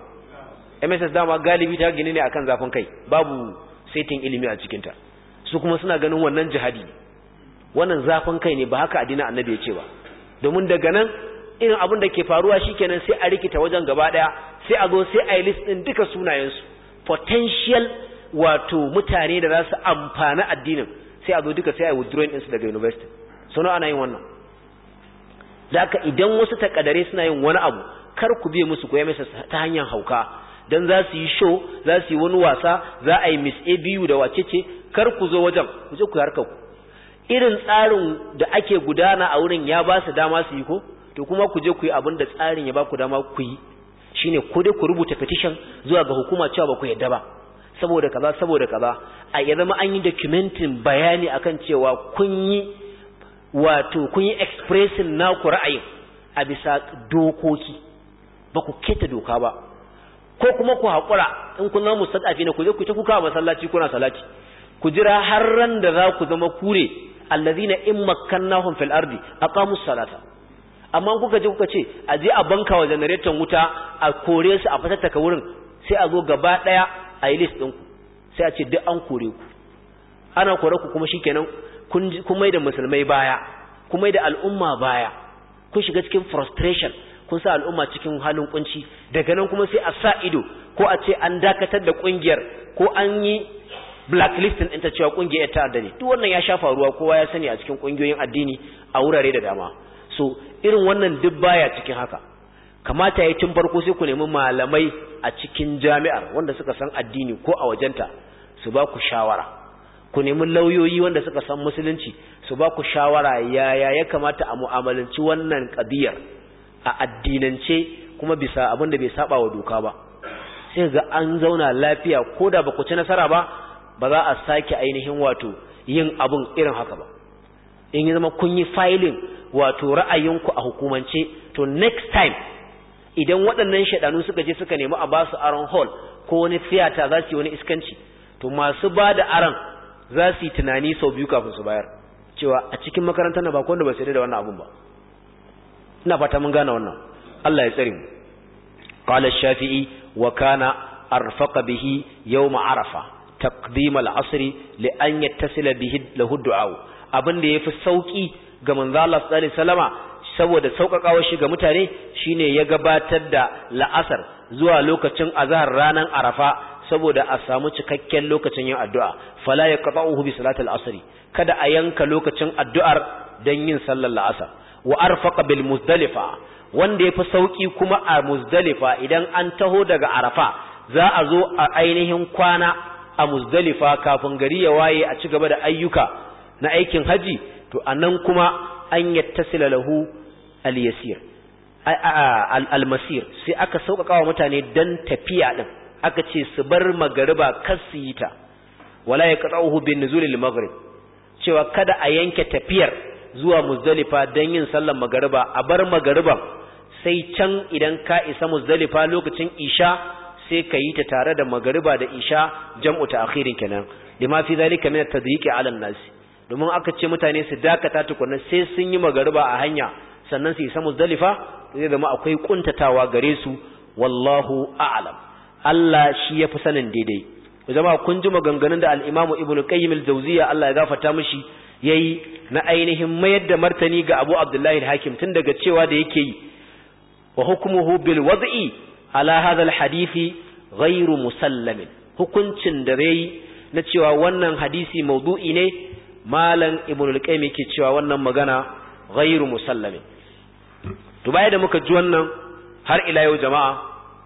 Speaker 1: M S S dama galibi ta gine ne akan zafin kai babu saitin ilimi a cikin ta su kuma suna ganin wannan jihadi wannan zafin kai ne ba haka addinin annabi ya ce ba domin daga nan irin abin da ke faruwa shikenan sai a rikita wajen gaba daya sai a zo sai a yi list din duka sunayen su potential wato mutane da za su amfana addinin sai a zo duka sai a yi withdrawing din su daga university sono ana yin wannan zaka idan wasu takadare suna yin wani abu kar ku biye musu koya masa ta hanyar hauka dan za su yi show za su yi wani wasa za a yi miss A B U da wacece kar ku zo wajen ku je ku harka ku irin tsarin da ake gudana a wurin ya ba su dama su yi ko to kuma ku je ku yi abin da tsarin ya ba ku dama ku yi shine ko dai ku rubuta petition zuwa ga hukuma cewa ba ku yadda ba saboda kaza saboda kaza a ya zama an yi documenting bayani akan cewa kun yi wato kun yi expressing naku ra'ayin a bisa dokoki ba ku keta doka ba ko kuma ku haƙura in kun zama mustadafi ne ku je ku ta kuka a masallaci kuna salati ku jira har ran da za ku zama kure allazina in makkannahum fil ardi aqamus salata amma kuka je kuka ce a je a banka wa generator wuta a kore su a fatattaka wurin sai a zo gaba daya a yi list din ku sai a ce duk an kore ku ana kore ku kuma shikenan kun kun mai da musulmai baya kun mai da al'umma baya kun shiga cikin frustration kun sa al'umma cikin halin kunci daga nan kuma sai a sa ido ko a ce an dakatar da kungiyar ko an yi blacklisting ɗin ta cewa kungiyar ta addini duk wannan ya sha faruwa kowa ya sani a cikin kungiyoyin addini a wurare da dama so irin wannan duk baya cikin haka kamata yayi tun farko sai ku nemi malamai a cikin jami'ar wanda suka san addini ko a wajenta su ba ku shawara ku nemi lauyoyi wanda suka san musulunci su ba ku shawara yaya ya kamata a mu'amalanci wannan qadiyar a addinance kuma bisa abin da bai saba wa doka ba, sai ga an zauna lafiya ko da ba ku ci nasara ba ba za a sake ainihin wato yin abun irin haka ba. In yi zama kun yi filing wato ra'ayinku a hukumance, to next time idan waɗannan shaɗanu suka je suka nemi a ba su aron hall ko wani theater za su yi wani iskanci, to masu ba da aron za su yi tunani sau biyu kafin su bayar, cewa a cikin makarantar na ba wanda ba su da wannan abun ba. Ina fata mun gane wannan. Allah ya tsare mu. Qala Shafi'i wa kana arfaqa bihi yawm Arafa taqdim al-asr li an yattasila bihi lahu du'a. Abin da yafi sauki ga manzo Allah sallallahu alaihi wasallama saboda sauƙaƙawa shi ga mutane shine ya gabatar da la'asar zuwa lokacin azhar ranan Arafa saboda a samu cikakken lokacin yin addu'a. Fala yaqta'uhu bi salatil asr, kada a yanka lokacin addu'ar dan yin sallar la'asar. Wa arfaqa bil Muzdalifa, wanda yafi sauki kuma a Muzdalifa idan an taho daga Arafa za a zo a ainihin kwana a Muzdalifa kafin gari ya waye a ci gaba da ayyuka na aikin haji, to anan kuma an yattasila lahu al-yasir al-masir, sai aka sauƙaƙa wa mutane dan tafiya din, aka ce su bar magariba kar su yi ta, wala yaqta'uhu bin nuzul al-maghrib, cewa kada a yanke tafiyar zuwa Muzdalifa dan yin sallar magariba, a bar magariban sai can idan ka isa Muzdalifa lokacin isha sai ka yi ta tare da magariba da isha jam'u ta'khirin kenan, lima fi zalika min at-tadyiqi 'ala an-nas, domin aka ce mutane su dakata tukunna sai sun yi magariba a hanya sannan su isa Muzdalifa, zai zama akwai kuntatawa gare su. Wallahu a'lam, Allah shi yafi sanin daidai. Zama kun ji maganganun da al-Imam Ibn Qayyim al-Jawziyya Allah ya gafarta mishi yayi na ainihin mayar da martani ga Abu Abdullahi al-Hakim, tun daga cewa da yake yi wa hukmuhu bil wad'i ala hadha al-hadisi ghayru musallamin, hukuncin da yayi na cewa wannan hadisi maudu'i ne, malam Ibn al-Qayyim yake cewa wannan magana ghayru musallamin. To baya da muka ji wannan, har ila yau jama'a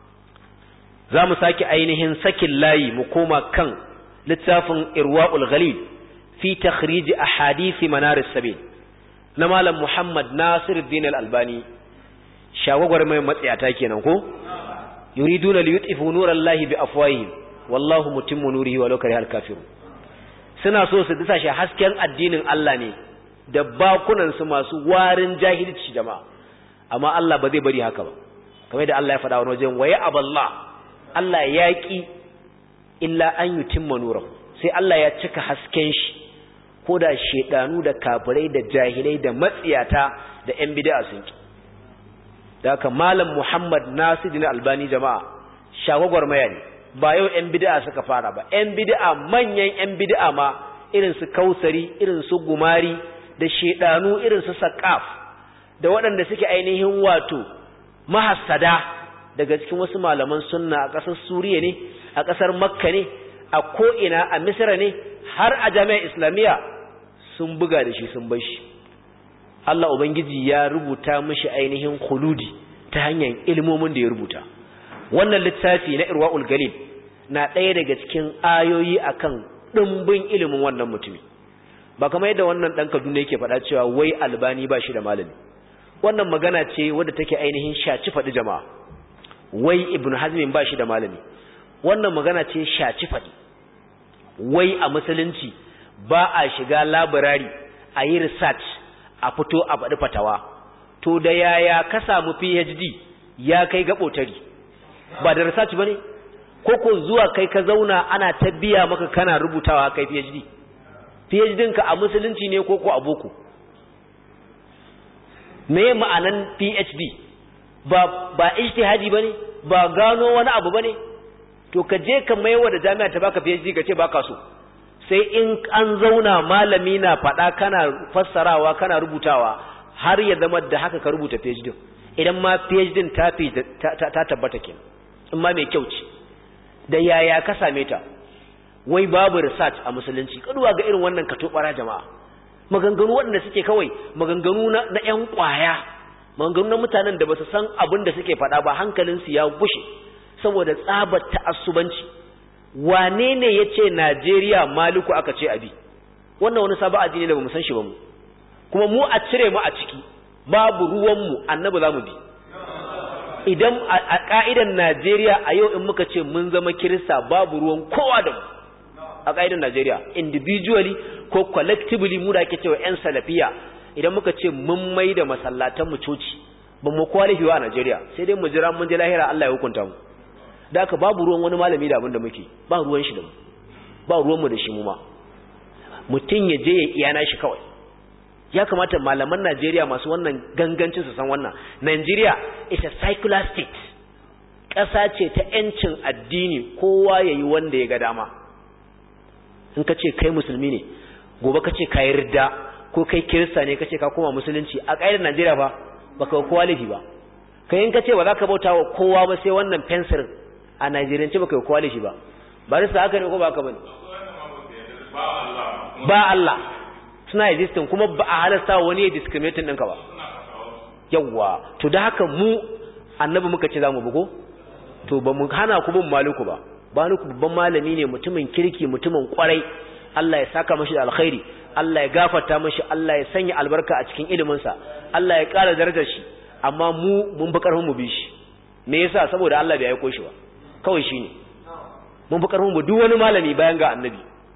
Speaker 1: za mu saki ainihin sakin layi mu koma kan littafin Irwaul Ghalil fi takhrij ahadith manar as-sabil na malam Muhammad Nasiruddin al-Albani. Shagwagwar mai matsayata kenan ko, yuriduna li yut'ifu nurallahi bi afwahihim wallahu mutimmu nurihi walau karihal kafirun. Suna so su disa shi hasken addinin Allah ne da bakunan su masu warin jahilci jama'a, amma Allah ba zai bari haka ba, kamar da Allah ya faɗa wani wajen waya aballah, Allah ya ki illa an yutimma nurahu, sai Allah ya cika hasken shi ko da shedanu da kafirai da jahilai da matsiyata da ƴan bid'a sun ki. Da haka malam Muhammad Nasiruddin Albani jama'a shagwagwar maya ne, ba yau ƴan bid'a suka fara ba, ƴan bid'a manyan ƴan bid'a ma irin su Kausari, irin su Gumari da shedanu irin su Saqaf da waɗanda suke ainihin wato mahassada daga cikin wasu malaman sunna a ƙasar Suriya ne, a ƙasar Makka ne, a ko'ina a Misra ne, har a jami'ar Islamiyya sun buga da shi sun bar shi. Allah Ubangiji ya rubuta mishi ainihin khuludi ta hanyar ilmomin da ya rubuta. Wannan littafi na Irwaul Galil na ɗaya daga cikin ayoyi akan ɗimbin ilimin wannan mutumi. Ba kamar yadda wannan ɗan Kaduna yake faɗa cewa wai Albani ba shi da malami. Wannan magana ce wadda take ainihin shaci faɗi jama'a. Wai Ibn Hazmin ba shi da malami. Wannan magana ce shaci faɗi. Wai a musulunci ba a shiga labirari a yi research a fito a faɗi fatawa. To da yaya ka samu P H D ya kai gaɓotari? Ba da research ba ne? Ko ko zuwa kai ka zauna ana ta biya maka kana rubutawa kai P H D? P H D ka a musulunci ne ko ko a boko? Me ma'anan P H D? Ba ba ijtihadi bane, ba gano wani abu bane. To ka je ka maiwa da jami'a ta baka P H D ka ce baka so. Sai in an zauna malami na faɗa kana fassarawa kana rubutawa har ya zama da haka ka rubuta P H D. Idan ma P H D ta fi ta tabbata kenan. In ma mai kyau ce. Da yaya ka same ta? Wai babu research a musulunci. Kaduwa ga irin wannan katobara jama'a. Maganganu waɗanda suke kawai maganganu na na ƴan ƙwaya, maganganu na mutanen da basu san abin da suke faɗa ba, hankalinsu ya gushe saboda tsabar ta'assubanci. Wane ne yace Najeriya Maliku aka ce abi? Wannan wani sabon addini da bamu san shi ba mu. Kuma mu a cire mu a ciki, babu ruwan mu, annabi zamu bi. idan a ka'idan Najeriya a yau in muka ce mun zama Kirista babu ruwan kowa da mu a ka'idan Najeriya individually ko collectively mu da ake cewa ƴan salafiya idan muka ce mun mai da masallatan mu coci ba mu qualify wa a Najeriya sai dai mu jira mun je lahira Allah ya hukunta mu da haka babu ruwan wani malami da abin da muke ba ruwan shi da mu ba ruwan mu da shi mu ma mutun ya je ya iyana shi kawai ya kamata malaman Najeriya masu wannan gangancin su san wannan Najeriya is a secular state ƙasa ce ta ƴancin addini kowa yayi wanda ya ga dama in ka ce kai musulmi ne gobe ka ce ka yarda ko kai kirista ne ka ce ka koma musulunci a ƙa'idar Najeriya fa baka kowa laifi ba kai in ka ce ba za ka bauta wa kowa ba sai wannan fensir a Najeriyanci baka kowa laifi ba ba rista haka ne ko ba haka bane ba Allah suna existing kuma ba a halasta wani ya discriminating ɗinka ba yawwa to da haka mu annabi muka ce za mu bugo to ba mu hana ku bin maluku ba maluku babban malami ne mutumin kirki mutumin kwarai Allah ya saka mashi da alkhairi Allah ya gafarta mashi Allah ya sanya albarka a cikin iliminsa Allah ya ƙara darajar shi amma mu mun bi karfin mu bi shi me yasa saboda Allah bai aiko shi ba kawai shine mun bi karfin mu duk wani malami bayan ga annabi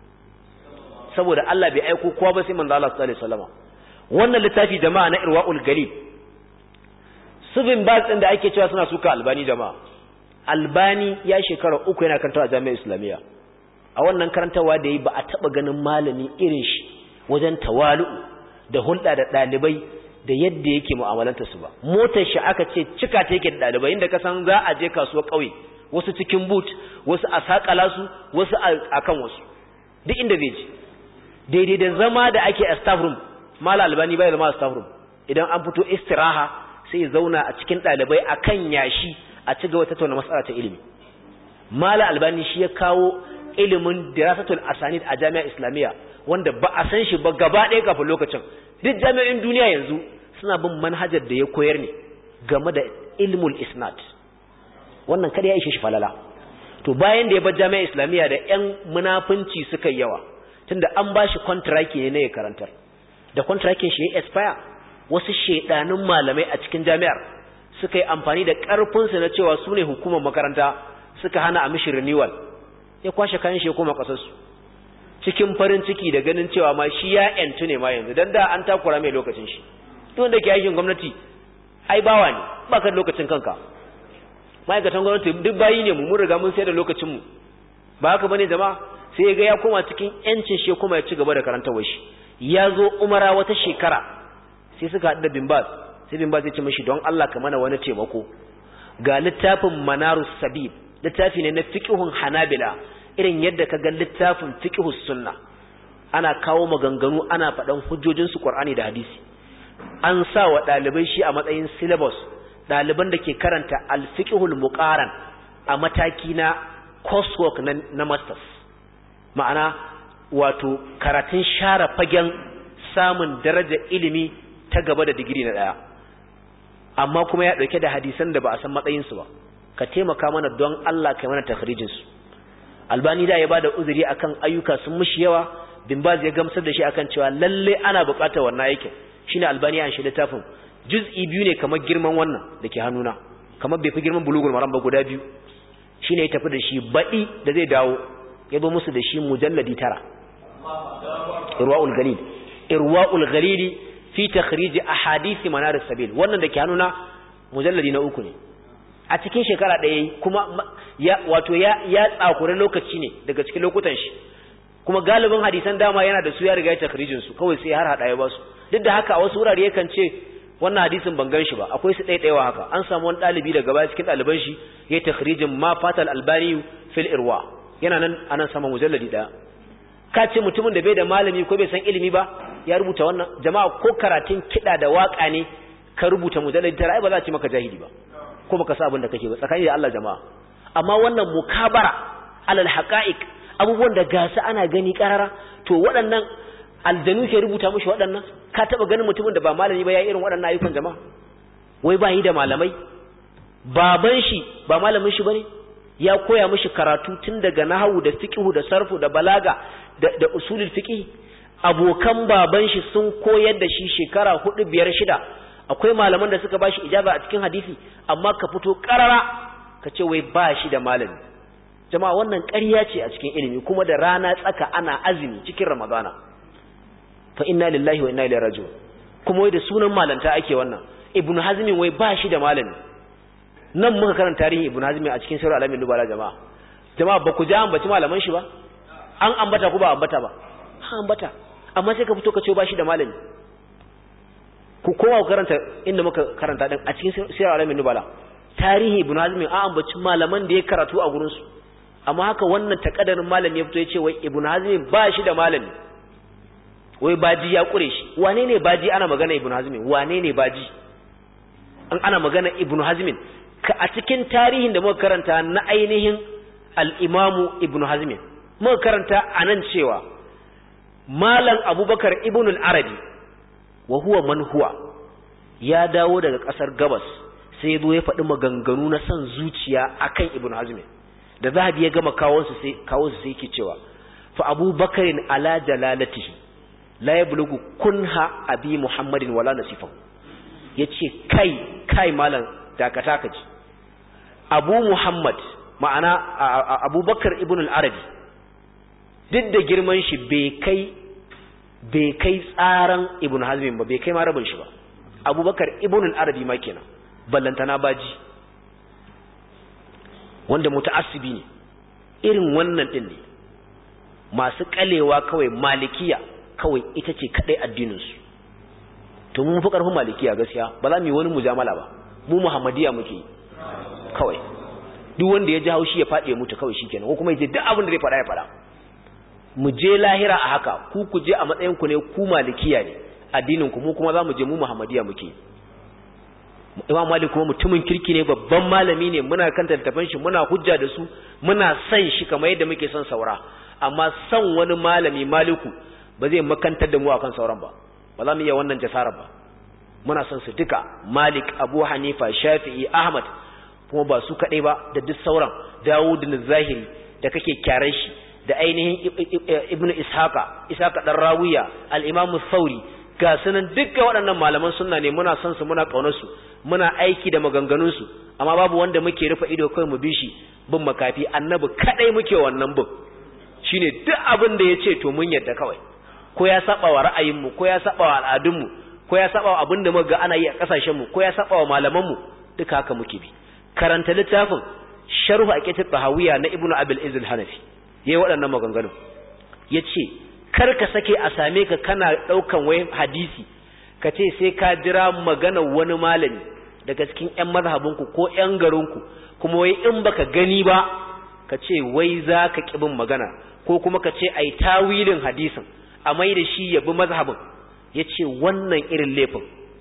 Speaker 1: saboda Allah bai aiko kowa ba sai manzo Allah sallallahu alaihi wasallam wannan littafi jama'a na Irwaul Galil subin bas din da ake cewa suna suka Albani jama'a Albani ya shekara uku yana karantawa a Jami'ar Islamiyya a wannan karantawa da yi ba a taba ganin malami irin shi wajen tawalu da hulɗa da dalibai da yadda yake mu'amalanta su ba motar shi aka ce cika ta yake da dalibai inda ka san za a je kasuwar kauye wasu cikin boot wasu a sakala su wasu akan wasu duk inda zai je daidai da zama da ake a staff room mala Albani bai zama a staff room idan an fito istiraha sai ya zauna a cikin dalibai akan yashi a ci gaba tattauna mas'ala ta ilimi mala Albani shi ya kawo ilimin dirasatul asanid a Jami'ar Islamiyya wanda ba a san shi ba gaba ɗaya kafin lokacin duk jami'in duniya yanzu suna bin manhajar da ya koyar ne game da ilmul isnad wannan kada ya ishe shi falala to bayan da ya bar Jami'ar Islamiyya da ƴan munafunci suka yi yawa tunda an bashi contract ne na ya karantar da contractin shi ya expire wasu shedanin malamai a cikin jami'ar suka yi amfani da karfin su na cewa su ne hukumar makaranta suka hana a mishi renewal ya kwashe kayan shi ya koma kasar su cikin farin ciki da ganin cewa ma shi ya entu ne ma yanzu dan da an takura mai lokacin shi duk wanda ke aikin gwamnati ai bawa ne baka da lokacin kanka ma'aikatan gwamnati duk bayi ne mu mun riga mun sai da lokacin mu ba haka bane jama'a sai ga ya koma cikin yancin shi kuma ya ci gaba da karantawar shi ya zo umara wata shekara sai suka haɗu da bimbaz sai bimbaz ya ce mishi don Allah ka mana wani taimako ga littafin manarus sabib littafi ne na fiqhun hanabila irin yadda ka ga littafin fiqhus sunna ana kawo maganganu ana faɗan hujjojin su Qur'ani da hadisi an sa wa ɗalibai shi a matsayin syllabus ɗaliban da ke karanta al-fiqhul muqaran a mataki na coursework na, na masters ma'ana wato karatun share fagen samun darajar ilimi ta gaba da digiri na daya amma kuma ya dauke da hadisan da ba a san matsayin su ba ka taimaka mana don Allah kai mana takhrijin su Albani da ya bada uzuri akan ayyuka sun mushi yawa bin Baz ya gamsar da shi akan cewa lalle ana buƙatar wannan aikin shine Albani ya shi littafin juz'i biyu ne kamar girman wannan dake hannuna kamar bai fi girman bulugul maram ba guda biyu shine ya tafi da shi baɗi da zai dawo ya zo musu da shi mujalladi tara irwa'ul galil irwa'ul galil fi takhrij ahadith manar as-sabil wannan da ke hannuna mujalladi na uku ne a cikin shekara ɗaya kuma ya wato ya ya tsakure lokaci ne daga cikin lokutan shi kuma galibin hadisan dama yana da su ya riga ya takhrijin su kawai sai har hada ya ba su duk da haka a wasu wurare yakan ce wannan hadisin ban gan shi ba akwai su ɗaiɗaiwa haka an samu wani ɗalibi daga baya cikin ɗaliban shi ya takhrijin ma fatal albani fil irwa yana nan anan sama mujalladi ɗaya ka ce mutumin da bai da malami ko bai san ilimi ba ya rubuta wannan jama'a ko karatun kiɗa da waka ne ka rubuta mujalladi tara ai ba za a ce maka jahili ba ko baka sa abin da kake ba tsakani da Allah jama'a amma wannan mukabara alal haqa'iq abubuwan da gasa ana gani karara to waɗannan aljanu ke rubuta mushi waɗannan ka taba ganin mutumin da ba malami ba yayin irin waɗannan ayyukan jama'a wai ba yi da malamai baban shi ba malamin shi bane ya koya mishi karatu tun daga nahwu da fiqhu da sarfu da balaga da, da usulul fiqh abokan baban shi sun koyar da shi shekara hudu biyar shida akwai malaman da suka bashi ijaza a cikin hadisi amma ka fito karara ka ce wai ba shi da malami. Jama'a wannan ƙarya ce a cikin ilimi, kuma da rana tsaka ana azumi cikin Ramadana. Fa inna lillahi wa inna ilaihi raji'un. Kuma wai da sunan malanta ake wannan. Ibn Hazm wai ba shi da malami. Nan muka karanta tarihin Ibn Hazm a cikin Sirrul Alamin Nubala jama'a. Jama'a ba ku ji ambaci malaman shi ba? An ambata ku ba ambata ba? An ambata. Amma sai ka fito ka ce ba shi da malami. Ku kowa ku karanta inda muka karanta din a cikin Sirrul Alamin Nubala. Tarihi Ibn Hazm an ambaci malaman da ya karatu a gurin su. Amma haka wannan takaddarin malami ya fito ya ce wai Ibn Hazm ba shi da malami. Wai baji ya kure shi. Wane ne baji ana magana Ibn Hazm? Wane ne baji? An ana magana Ibn Hazm ka a cikin tarihin da muka karanta na ainihin al-Imam Ibn Hazm muka karanta anan cewa Malam Abubakar Ibn al-Arabi wa huwa man huwa ya dawo daga kasar Gabas sai ya zo ya faɗi maganganu na san zuciya akan Ibn Hazm da Zahabi ya gama kawo su sai kawo su sai yake cewa fa Abubakar ala jalalatihi la yablugu kunha abi Muhammadin wala nasifahu yace kai kai malam dakata kaji Abu Muhammad ma'ana Abubakar Ibn al-Arabi duk da girman shi bai kai bai kai tsaran Ibn Hazm ba bai kai ma rabin shi ba Abubakar Ibn al-Arabi ma kenan ballantana baji wanda muta'assibi ne irin wannan din ne masu kalewa kawai malikiya kawai ita ce kadai addinin su to mun fi karfin malikiya gaskiya ba za mu yi wani mujamala ba mu muhammadiya muke kawai duk wanda ya ji haushi ya fadi ya mutu kawai shikenan ko kuma ya je duk abin da zai fada ya fada mu je lahira a haka ku ku je a matsayin ku ne ku malikiya ne addinin ku mu kuma za mu je mu muhammadiya muke Imam Malik kuma mutumin kirki ne babban malami ne muna kan tattafan shi muna hujja da su muna san shi kamar yadda muke son saura amma san wani malami Maliku ba zai makantar da mu akan sauran ba ba za mu iya wannan jasarar ba muna son su duka Malik Abu Hanifa Shafi'i Ahmad kuma ba su kadai ba da duk sauran Dawud bin Zahiri da kake kyaran shi da ainihin Ibn Ishaqa Ishaqa dan Rawiya al-Imam Thawri ga sanan dukkan waɗannan malaman sunna ne muna son su muna kaunar su muna aiki da maganganun su amma babu wanda muke rufe ido kai mu bishi bin makafi annabi kadai muke wannan bin shine duk abin da yace to mun yadda kawai ko ya saba wa ra'ayin mu ko ya saba wa al'adun mu ko ya saba wa abin da muka ga ana yi a kasashen mu ko ya saba wa malaman mu duka haka muke bi karanta littafin sharh aqidat tahawiyya na ibnu abil izz al-hanafi yayi waɗannan maganganun yace kar ka sake a same ka kana daukan wai hadisi kace sai ka jira magana wani malami daga cikin ƴan mazhabinku ko ƴan garinku kuma wai in baka gani ba kace wai zaka kibin magana ko kuma kace ai tawilin hadisin a mai da shi yabi mazhabin yace wannan irin laifin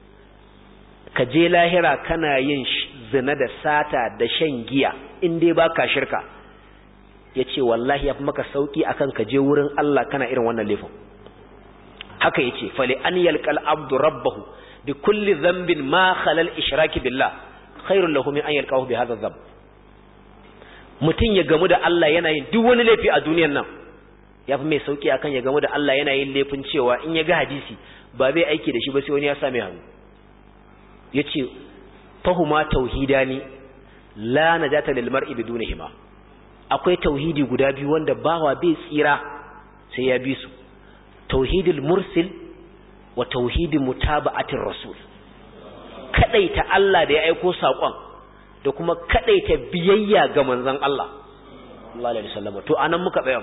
Speaker 1: ka je lahira kana yin zina da sata da shan giya in dai baka shirka yace wallahi yafi maka sauki akan ka je wurin Allah kana irin wannan laifin haka yace fali an yalqal abdu rabbahu bi kulli dhanbin ma khalal ishraki billah khairul lahu min an yalqahu bi hadha dhanb mutun ya gamu da Allah yana yin duk wani laifi a duniyar nan yafi mai sauki akan ya gamu da Allah yana yin laifin cewa in ya ga hadisi ba zai aiki da shi ba sai wani ya same hannu yace fahuma tauhidani la najata lil mar'i bidunihima akwai tauhidi guda biyu wanda bawa bai tsira sai ya bi su tauhidul mursil wa tauhidi mutaba'atir rasul kadaita Allah da ya aiko sakon da kuma kadaita biyayya ga manzon Allah sallallahu alaihi wasallam to anan muka tsaya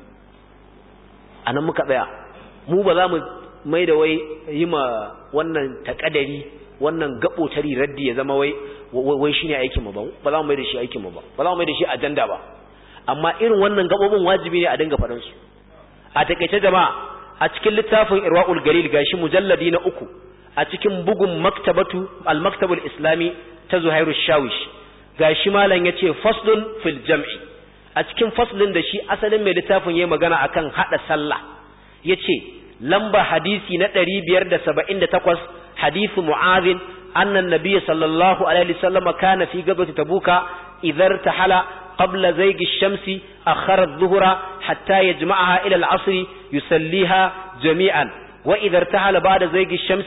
Speaker 1: anan muka tsaya mu ba za mu mai da wai yi ma wannan takadari wannan gabotari raddi ya zama wai wai shine aikin mu ba ba za mu mai da shi aikin mu ba ba za mu mai da shi ajanda ba amma irin wannan gabobin wajibi ne a dinga faɗin su a takeice jama'a a cikin littafin Irwaul Galil gashi mujalladi na uku a cikin bugun maktabatu al-maktabul islami ta Zuhairu Shawish gashi malam yace faslun fil jam'i a cikin faslin da shi asalin mai littafin yayin magana akan hada sallah yace lamba hadisi na ɗari biyar da saba'in da takwas hadithu Mu'adh anna an-nabiy sallallahu alaihi wasallam kana fi gabati tabuka idhar tahala قبل زيغ الشمس أخر الظهر حتى يجمعها إلى العصر يسليها جميعا وإذا ارتحل بعد زيغ الشمس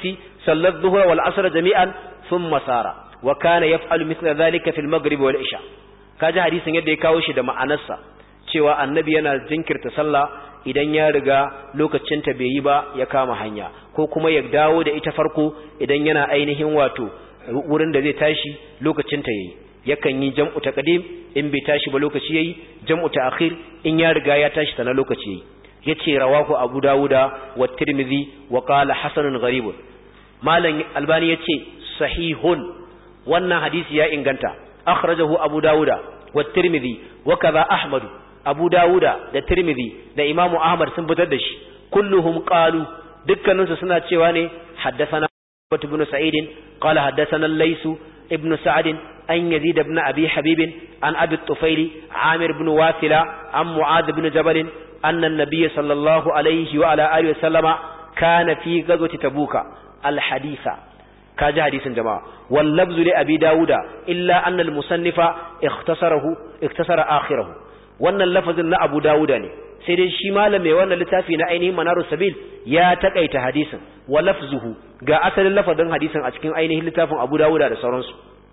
Speaker 1: salla adh-dhuhra wal 'asra jami'an thumma sara wa kana yaf'alu mithla dhalika fil maghrib wal isha kaji hadisin yadda ya kawo shi da ma'anarsa cewa annabi yana jinkirta sallah idan ya riga lokacin ta bai yi ba ya kama hanya ko kuma ya dawo da ita farko idan yana ainihin wato wurin da zai tashi lokacin ta yayi yakan yi jam'u taqdim in bai tashi ba lokaci yayi jam'u ta'khir in ya riga ya tashi sana lokaci yayi yace rawahu abu dawuda wa tirmidhi wa qala hasanun gharibun malam albani yace sahihun wannan hadisi ya inganta akhrajahu abu dawuda wa tirmidhi wa kaza ahmad abu dawuda da tirmidhi da imamu ahmad sun fitar da shi kulluhum qalu dukkaninsu suna cewa ne haddathana ibn sa'id qala haddathana al-lays ibn sa'd an yazid ibn abi habib an abi at-tufaili amir ibn wasila an mu'adh ibn jabal anna an-nabiy sallallahu alayhi wa ala alihi wa sallama kana fi ghazwati tabuka al-haditha kaji hadisin jama'a wal lafzu li abi dauda illa anna al-musannifa ikhtasarahu ikhtasara akhirahu wannan lafazin na abu dauda ne sai dai shi malam mai wannan littafi na ainihin manarus sabil ya takaita hadisin wa lafzuhu ga asalin lafazin hadisin a cikin ainihin littafin abu dauda da sauransu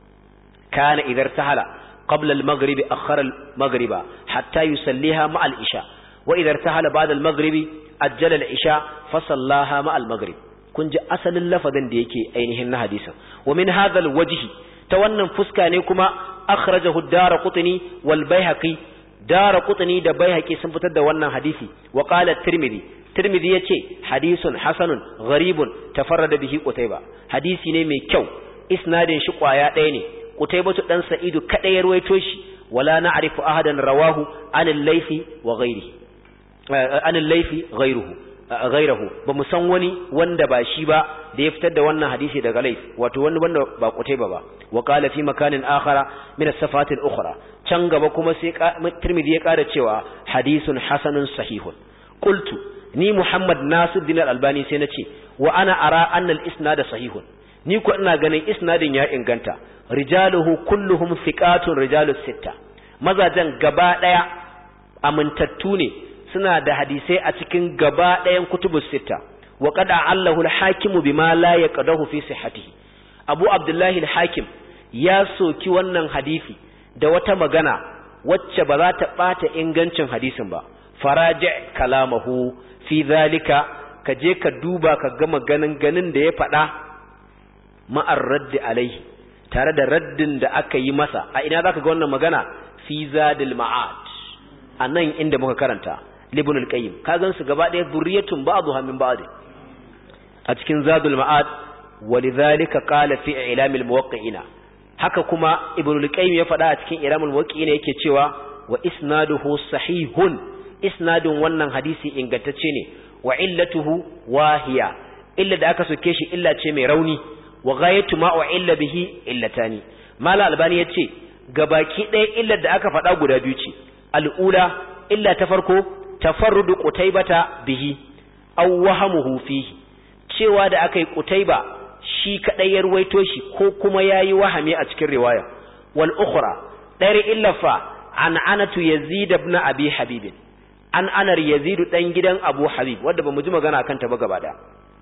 Speaker 1: kana idar tahala qabla al-maghrib akhara al-maghriba hatta yusalliha ma al-isha wa idar tahala ba'da al-maghribi ajjala al-isha fa sallaha ma al-maghrib kun ji asalin lafazin da yake ainihin na hadisin wa min hadha al-wajhi ta wannan fuska ne kuma akhrajahu ad-darqutni wal bayhaqi darqutni da bayhaqi sun fitar da wannan hadisi wa qala at-tirmidhi tirmidhi yace hadisun hasanun gharibun tafarrada bihi qutayba hadisi ne mai kyau isnadin shi kwaya ɗaya ne qutaybatu dan sa'idu kada ya ruwaito shi wala na'rifu ahadan rawahu an al-laythi wa ghayrihi an al-laythi ghayruhu ghayruhu ba mu san wani wanda ba shi ba da ya fitar da wannan hadisi daga layth wato wani wanda ba qutayba ba wa qala fi makanin akhara min as-safat al-ukhra can gaba kuma sai tirmidhi ya kada cewa hadisun hasanun sahihun qultu ni muhammad nasiruddin al-albani sai nace wa ana ara anna al-isnad sahihun ni ko ina ganin isnadin ya inganta rijaluhu kulluhum thiqatun rijalus sitta mazajan gaba daya amintattu ne suna da hadisai a cikin gaba dayan kutubus sitta wa qad allahu al-hakim bima la yaqdahu fi sihhatihi abu abdullahi al-hakim ya soki wannan hadisi da wata magana wacce ba za ta bata ingancin hadisin ba faraji kalamahu fi zalika ka je ka duba ka ga maganin ganin da ya faɗa ma'ar raddi alaihi tare da raddin da aka yi masa a ina zaka ga wannan magana fi zadil ma'ad anan inda muka karanta libn al-qayyim ka gan su gaba ɗaya zurriyatun ba'dha min ba'd a cikin zadul ma'ad walidhalika qala fi i'lamil muwaqqi'ina haka kuma ibn al-qayyim ya faɗa a cikin i'lamul muwaqqi'ina yake cewa wa isnaduhu sahihun isnadun wannan hadisi ingantacce ne wa illatuhu wahiya illa da aka soke shi illa ce mai rauni wa ghayatu ma illa bihi illatani mala albani yace gabaki ɗaya illar da aka faɗa guda biyu ce al'ula illa ta farko tafarrudu qutaybata bihi aw wahamuhu fihi cewa da akai qutayba shi kadai ya ruwaito shi ko kuma yayi wahami a cikin riwaya wal ukhra dari illa fa an anatu yazid ibn abi habib an anar yazid dan gidan abu habib wanda bamu ji magana akan ta ba gaba da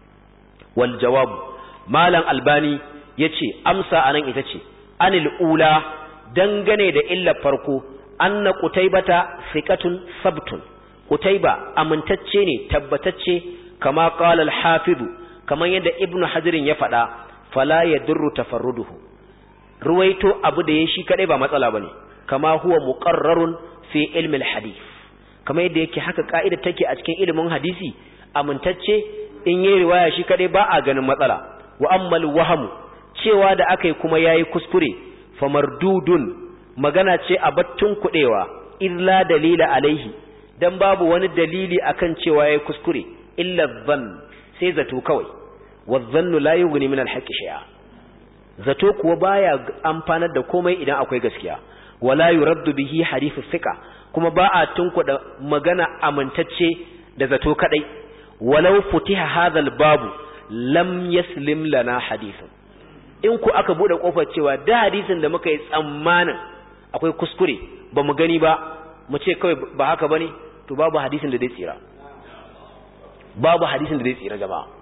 Speaker 1: wal jawab malam albani yace amsa anan ita ce anil ula dangane da illa farko anna qutaybata thiqatun sabtun qutayba amintacce ne tabbatacce kama qala al hafiz kaman yadda ibnu hajirin ya faɗa fala yadurru tafarruduhu ruwaito abu da yayi kadai ba matsala bane kama huwa muqarrarun fi ilmi al-hadith kama yadda yake haka ka'ida take a cikin ilimin hadisi amintacce in yayi riwaya shi kadai ba a ganin matsala wa ammal wahamu cewa da akai kuma yayi kuskure famardudun magana ce a battun kudewa illa dalila alaihi dan babu wani dalili akan cewa yayi kuskure illa dhann sai zato kawai wadhannu la yughni min al-haqqi shay'a zato kuwa baya amfanar da komai idan akwai gaskiya wala yuraddu bihi hadithu thiqa kuma ba a tunkuda magana amintacce da zato kadai walau futiha hadha al-babu lam yaslim lana hadithun in ku aka bude kofar cewa da hadisin da muka yi tsammanin akwai kuskure ba mu gani ba mu ce kawai ba haka bane to babu hadisin da zai tsira babu hadisin da zai tsira jama'a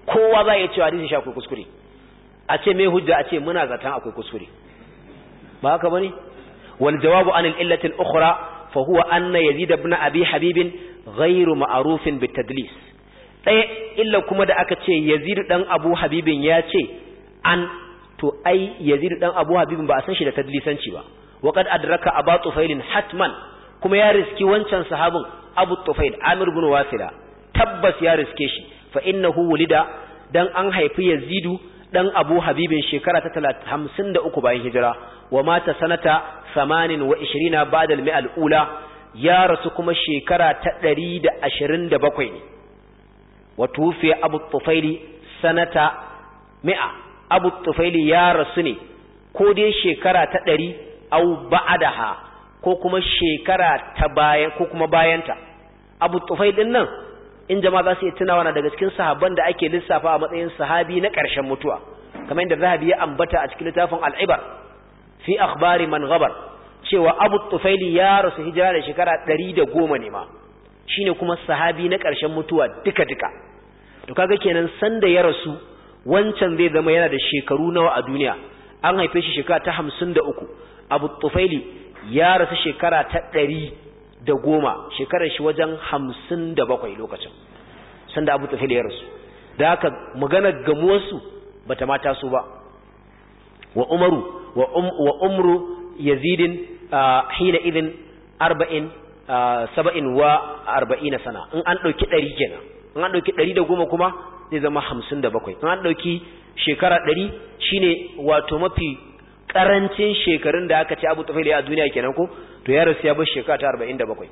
Speaker 1: kowa za ya ce hadisin shi akwai kuskure a ce me hujja a ce muna zatan akwai kuskure ba haka bane wal jawabu anil illati al ukhra fa huwa anna yazid ibn abi habib ghayru ma'rufin bit tadlis ɗaya illa kuma da aka ce yazid dan abu habibin ya ce an to ai yazid dan abu habibin ba a san shi da tadlisanci ba wa qad adraka aba tufailin hatman kuma ya riski wancan sahabin abu tufail amir ibn wasila tabbas ya riske shi fa innahu wulida dan an haifi yazidu dan abu habibin shekara ta hamsin da uku bayan hijira wa mata sanata samanin wa ishirina ba'da al-mi'a al-ula ya rasu kuma shekara ta ɗari da ashirin da bakwai ne wa tufiya abu tufaili sanata mi'a abu tufaili ya rasu ne ko dai shekara ta ɗari au ba'daha ko kuma shekara ta bayan ko kuma bayanta abu tufail din nan in jama'a za su yi tunawa na daga cikin sahabban da ake lissafa a matsayin sahabi na ƙarshen mutuwa kamar yadda Zahabi ya ambata a cikin littafin al-Ibar fi akhbari man ghabar cewa Abu Tufaili ya rasu hijira da shekara ɗari da goma ne ma shine kuma sahabi na ƙarshen mutuwa duka duka to kaga kenan sanda ya rasu wancan zai zama yana da shekaru nawa a duniya an haife shi shekara ta hamsin da uku Abu Tufaili ya rasu shekara ta ɗari da goma shekarar shi wajen hamsin da bakwai lokacin sanda Abu Tufaili ya rasu da haka magana gamuwarsu bata mata su ba wa umaru wa um wa umru yazidin hina idin arba'in saba'in wa arba'ina sana in an dauki ɗari kenan in an dauki ɗari da goma kuma zai zama hamsin da bakwai in an dauki shekara ɗari shine wato mafi karancin shekarun da aka ce Abu Tufaili a duniya kenan ko to ya rasu ya bar shekara ta arba'in da bakwai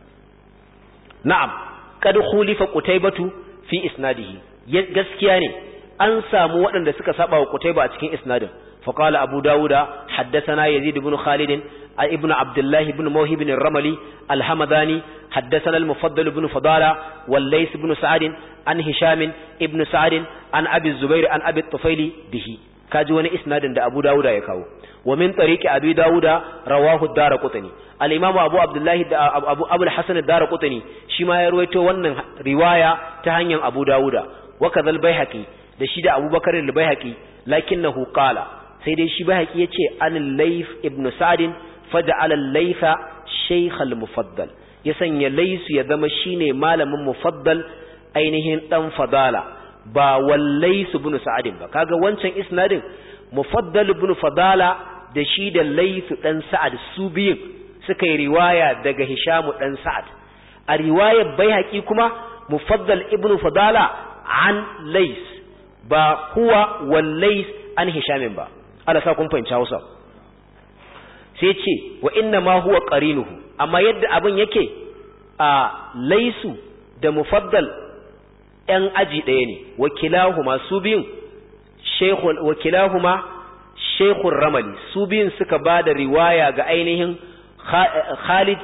Speaker 1: na'am kad khulifa qutaybatu fi isnadihi gaskiya ne an samu waɗanda suka saba wa qutayba a cikin isnadin fa qala abu dauda haddathana yazid ibn khalid ibn abdullah ibn mawhib ibn ramli al-hamadani haddathana al-mufaddal ibn fadala wal lays ibn sa'd an hisham ibn sa'd an abi zubair an abi tufaili bihi kaji wani isnadin da abu dauda ya kawo wa min tariqi abi dauda rawahu ad-darqutni al-imam abu abdullah abu abul hasan ad-darqutni shi ma ya ruwaito wannan riwaya ta hanyar abu dauda wa kadhal baihaqi da shi da abubakar al-baihaqi lakinnahu qala sai dai shi baihaqi yace an layth ibn sa'd faja'ala al-laytha shaykh al-mufaddal ya sanya laysu ya zama shine malamin mufaddal ainihin dan fadala ba wallaysu ibn sa'd ba kaga wancan isnadin mufaddal ibn fadala da shi da laysu dan sa'ad su biyu suka yi riwaya daga hisham dan sa'ad a riwayar baihaqi kuma mufaddal ibn fadala an lays ba huwa wallays an hishamin ba Allah sa kun fahimci Hausa sai ce wa inna ma huwa qarinuhu amma yadda abin yake a laysu da mufaddal ɗan aji ɗaya ne wakilahuma su biyun shaykhul wakilahuma shaykhur ramali su biyun suka bada riwaya ga ainihin Khalid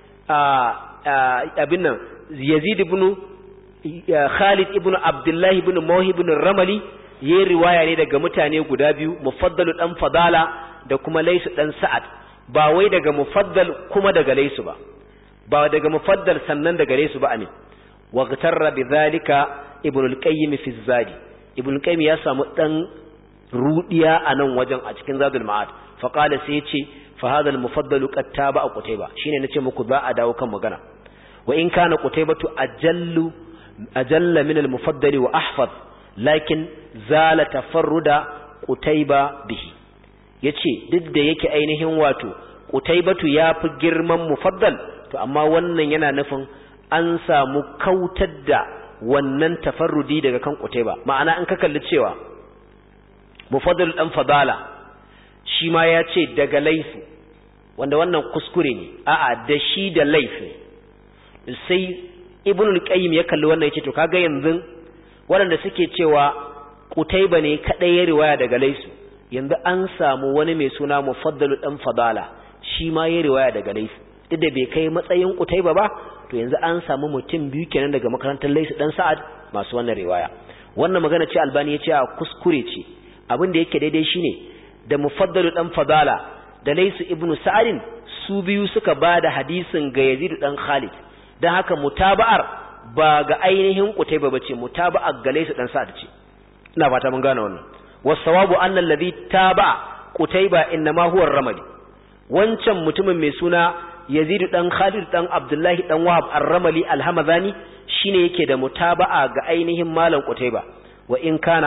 Speaker 1: abin nan Yazid ibn Khalid ibn Abdullah ibn Mawhib ibn Ramali yayin riwaya ne daga mutane guda biyu Mufaddal dan Fadala da kuma Laysu dan Sa'ad ba wai daga Mufaddal kuma daga Laysu ba ba daga Mufaddal sannan daga Laysu ba amin wa ghatarra bidhalika Ibn al-Qayyim fi az-Zadi Ibn al-Qayyim ya samu dan rudiya anan wajen a cikin Zadul Ma'ad fa qala sai yace fa hadha al-mufaddal qad taba Qutayba shine nace muku za a dawo kan magana wa in kana Qutaybatu ajallu أجل من المفضل وأحفظ لكن زال تفرد قتيبة به yace duk da yake ainihin wato Qutaybatu ya fi girman mufaddal to amma wannan yana nufin an samu kautar da wannan tafarrudi daga kan Qutayba ma'ana in ka kalli cewa mufaddal dan fadala shi ma ya ce daga laifi wanda wannan kuskure ne a'a da shi da laifi sai Ibn al-Qayyim ya kalli wannan yace to kaga yanzu waɗanda suke cewa Qutayba ne kadai ya riwaya daga Laysu yanzu an samu wani mai suna Mufaddal dan Fadala shi ma ya riwaya daga Laysu duk da bai kai matsayin Qutayba ba to yanzu an samu mutum biyu kenan daga makarantar Laysu dan Sa'ad masu wannan riwaya wannan magana ce Albani yace a kuskure ce abin da yake daidai shine da Mufaddal dan Fadala da Laysu ibn Sa'ad su biyu suka bada hadisin ga Yazid dan Khalid dan haka mutaba'ar ba ga ainihin Qutayba bace mutaba'ar ga Laysu dan Sa'ad ce ina fata mun gane wannan wasawabu anna alladhi taba qutayba inma huwa ar-ramli wancan mutumin mai suna Yazid dan Khalid dan Abdullahi dan Wahab ar-Ramli al-Hamadani shine yake da mutaba'a ga ainihin malam Qutayba wa in kana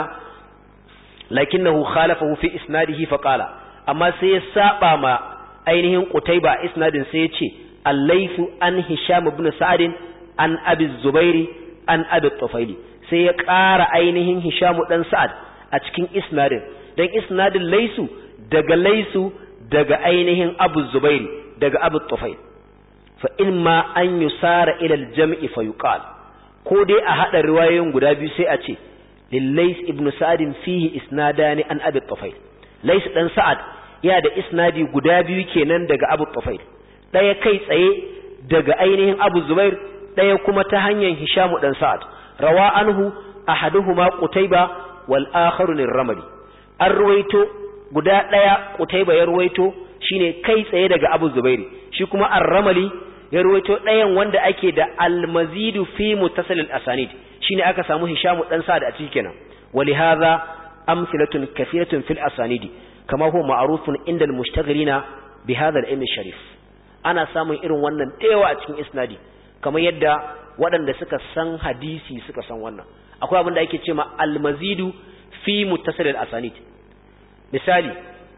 Speaker 1: lakinnahu khalafahu fi isnadihi fa qala amma sai ya saba ma ainihin Qutayba isnadin sai ya ce al-Laythu an Hisham ibn Sa'd an Abi Zubairi an Abi Tufaili sai ya ƙara ainihin Hisham dan Sa'ad a cikin isnadin dan isnadin Laysu daga Laysu daga ainihin Abu Zubairi daga Abu Tufail fa imma an yusara ila al-jam'i fa yuqal ko dai a hada riwayoyin guda biyu sai a ce lillays ibn Sa'd fihi isnadani an Abi Tufail Lays dan Sa'ad ya da isnadi guda biyu kenan daga Abu Tufail daya kai tsaye daga ainihin Abu Zubair daya kuma ta hanyar Hisham dan Sa'ad rawa anhu ahaduhuma Qutayba wal akharu ar-Ramli an ruwaito guda daya Qutayba ya ruwaito shine kai tsaye daga Abu Zubairi shi kuma ar-Ramli ya ruwaito dayan wanda ake da al-mazidu fi muttasil al-asanid shine aka samu Hisham dan Sa'ad a cikin kenan walihaza amsalatun kathiratun fil asanid kama huwa ma'rufun inda al-mushtaghilina bi hadha al-ilm sharif ana samun irin wannan dayawa a cikin isnadi kamar yadda waɗanda suka san hadisi suka san wannan akwai abin da ake cewa al-mazidu fi muttasil al-asanid misali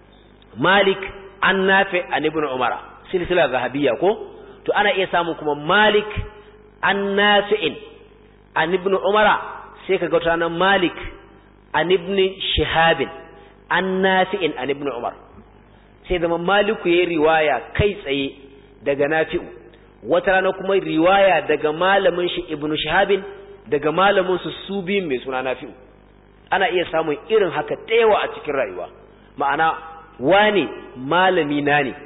Speaker 1: Malik an Nafi an Ibn Umar silsila zahabiyya ko to ana iya samu kuma Malik an Nafi'in an Ibn Umar sai kaga tana Malik an Ibn Shihab an Nafi'in an Ibn Umar sai zama Maliku yayi riwaya kai tsaye daga Nafi'u wata rana kuma riwaya daga malamin shi Ibn Shihab daga malamin su Subi mai suna Nafi'u ana iya samun irin haka tayawa a cikin rayuwa ma'ana wane malami na ne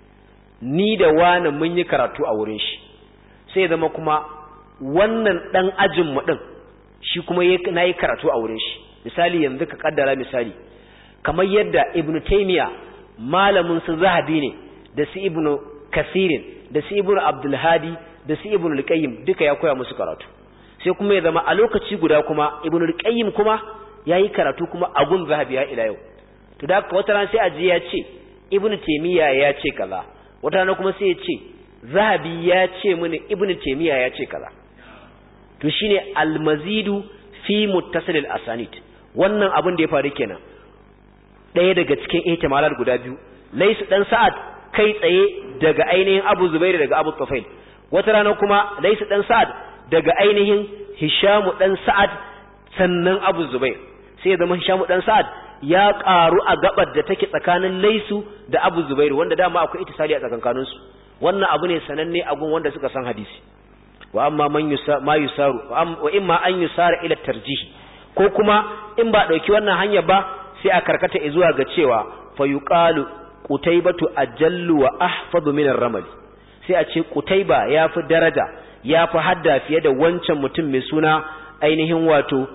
Speaker 1: ni da wane mun yi karatu a wurin shi sai zama kuma wannan dan ajin mu din shi kuma nayi karatu a wurin shi misali yanzu ka kaddara misali kamar yadda Ibn Taymiyyah malamin su Zahabi ne da su Ibn Kasirin da su Ibn Abdul Hadi da su Ibn al-Qayyim duka ya koya musu karatu sai kuma ya zama a lokaci guda kuma Ibn al-Qayyim kuma yayi karatu kuma a gun Zahabi ya ila yau to da wata ran sai aji ya ce Ibn Taymiyyah ya ce kaza wata ran kuma sai ya ce Zahabi ya ce mini Ibn Taymiyyah ya ce kaza to shine al-mazidu fi muttasil al-asanid wannan abin da ya faru kenan daya daga cikin ihtimalat guda biyu Lays dan Sa'ad kai tsaye daga ainihin Abu Zubair daga Abu Tufail wata rana kuma Lays dan Sa'ad daga ainihin Hisham dan Sa'ad sannan Abu Zubair sai ya zama Hisham dan Sa'ad ya karu a gabar da take tsakanin Laysu da Abu Zubair wanda dama akwai ittisali a tsakankanin su wannan abu ne sananne a gun wanda suka san hadisi wa amma man yusa ma yusaru wa imma an yusara ila tarjih ko kuma in ba dauki wannan hanya ba sai a karkata zuwa ga cewa fa yuqalu qutaybatu ajallu wa ahfadu min ar-ramli sai a ce qutayba yafi daraja yafi hadda fiye da wancan mutum mai suna ainihin wato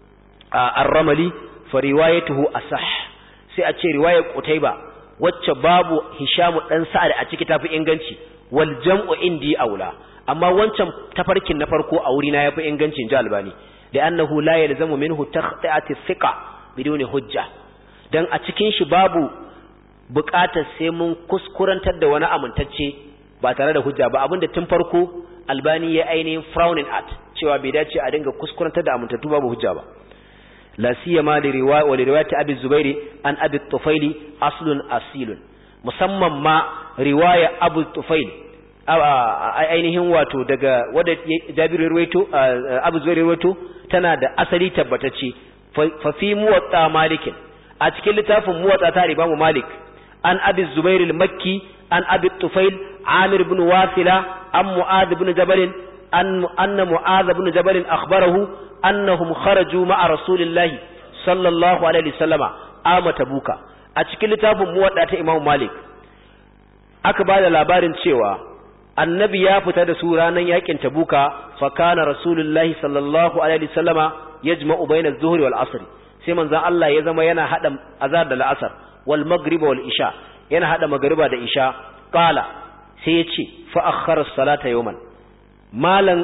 Speaker 1: ar-ramli fa riwayatuhu asah sai a ce riwayar qutayba wacce babu Hisham dan Sa'ad a ciki tafi inganci wal jam'u indi aula amma wancan tafarkin na farko a wuri na yafi ingancin ji Albani da annahu la yalzamu minhu taqti'ati thiqa biduni hujja dan a cikin shi babu buƙatar sai mun kuskurantar da wani amintacce ba tare da hujja ba abinda tun farko Albani ya ainihin frowning at cewa bai dace a dinga kuskurantar da amintattu babu hujja ba la siyama li riwaya wa li riwayati Abi Zubairi an Abi Tufaili aslun asilun musamman ma riwaya Abu Tufaili ainihin wato daga wadda Jabir ruwaito Abu Zubair ruwaito tana da asali tabbatacce fa fi muwatta Malik a cikin littafin muwatta ta Imam Malik an Abi Zubair al-Makki an Abi Tufail Amir ibn Wasila an Mu'adh ibn Jabal an anna Mu'adh ibn Jabal akhbarahu annahum kharaju ma'a Rasulillahi sallallahu alaihi wasallama ama Tabuka a cikin littafin muwatta ta Imam Malik aka bada labarin cewa annabi ya fita da su ranan yakin Tabuka fa kana Rasulullahi sallallahu alaihi wasallama yajma'u bayna adh-dhuhri wal 'asr sai manzon Allah ya zama yana hada azhar da al'asr wal maghrib wal isha yana hada magriba da isha qala sai ya ce fa akhkhara as-salata yawman malan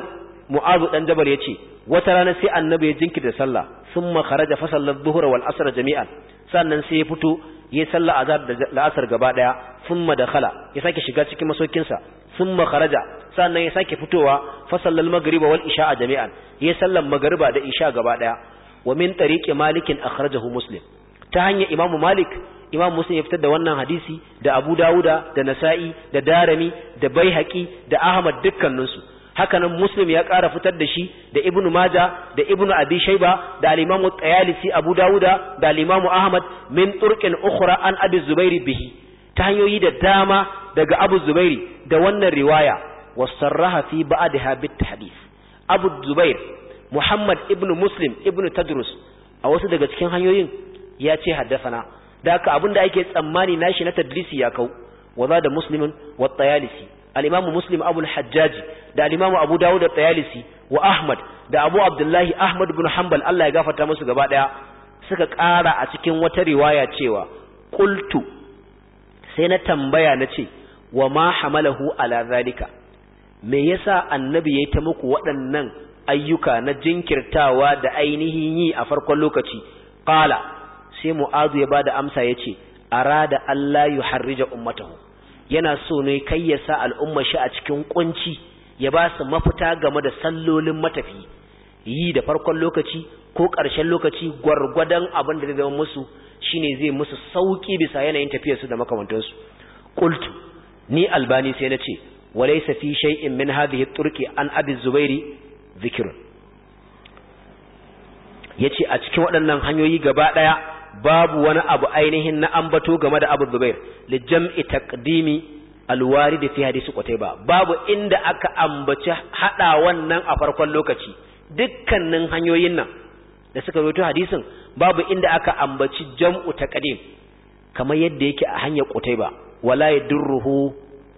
Speaker 1: Mu'adh dan Jabal yace wata rana sai annabi ya jinkirta sallah thumma kharaja fa salla adh-dhuhra wal asr jami'an sannan sai ya fito ya salla azhar da la'asar gaba daya thumma dakhala ya sake shiga cikin masaukin sa thumma kharaja sannan ya sake fitowa fa salla al-maghrib wal isha jami'an ya sallan magriba da isha gaba daya wa min tariqi malik akhrajahu muslim ta hanyar imamu malik imam muslim ya fitar da wannan hadisi da abu dawuda da nasa'i da darimi da baihaqi da ahmad dukkaninsu hakanan muslim ya ƙara fitar da shi da ibnu maja da ibnu abi shayba da al-imam at-tayalisi abu dawuda da al-imam ahmad min turqin ukhra an abi zubairi bihi ta hanyoyi da dama daga abu zubairi da wannan riwaya wasarraha fi ba'daha bit hadith abu zubair muhammad ibnu muslim ibnu tadrus a wasu daga cikin hanyoyin ya ce haddathana da haka abinda ake tsammani nashi na tadlisi ya kau waza da muslimin wa tayalisi al-imam muslim abu al-hajjaj da al-imam abu dawud da tayalisi wa ahmad da abu abdullahi ahmad ibn hanbal Allah ya gafarta musu gaba daya suka ƙara a cikin wata riwaya cewa qultu sai na tambaya nace wa ma hamalahu ala zalika me yasa annabi yayi ta muku waɗannan ayyuka na jinkirtawa da ainihin yi a farkon lokaci qala sai mu'azu ya bada amsa yace arada Allah yuharrija ummatahu yana so ne kai ya sa al'umma shi a cikin kunci ya ba su mafita game da sallolin matafi yi da farkon lokaci ko ƙarshen lokaci gwargwadon abin da zai zama musu shine zai musu sauki bisa yanayin tafiyar su da makamantansu qultu ni albani sai nace walaysa fi shay'in min hadhihi turqi an abi zubairi dhikrun yace a cikin waɗannan hanyoyi gaba daya babu wani abu ainihin na ambato game da Abu Zubair li jam'i taqdimi alwarid fi hadisi Qutayba babu inda aka ambaci hada wannan a farkon lokaci dukkanin hanyoyin nan da suka rawaito hadisin babu inda aka ambaci jam'u taqdim kamar yadda yake a hanyar Qutayba wala yadurruhu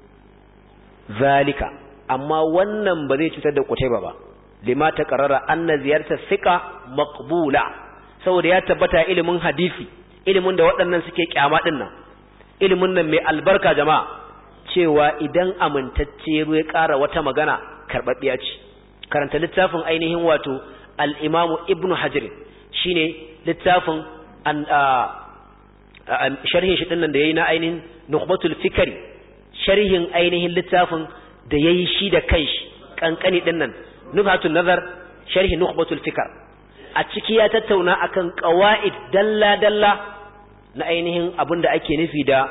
Speaker 1: zalika amma wannan ba zai cutar da Qutayba ba lima taqarrara anna ziyarta thiqa maqbula saboda ya tabbata ilimin hadisi ilimin da waɗannan suke kyama din nan ilimin nan mai albarka jama'a cewa idan amintacce ya ƙara wata magana karbabbiya ce karanta littafin ainihin wato al-Imam Ibn Hajar shine littafin an sharhin shi dinnan da yayi na ainihin Nukhbatul Fikri sharhin ainihin littafin da yayi shi da kanshi kankani dinnan Nubhatun Nazar sharhi Nukhbatul Fikr a ciki ya tattauna akan qawaid dalla dalla na ainihin abinda ake nufi da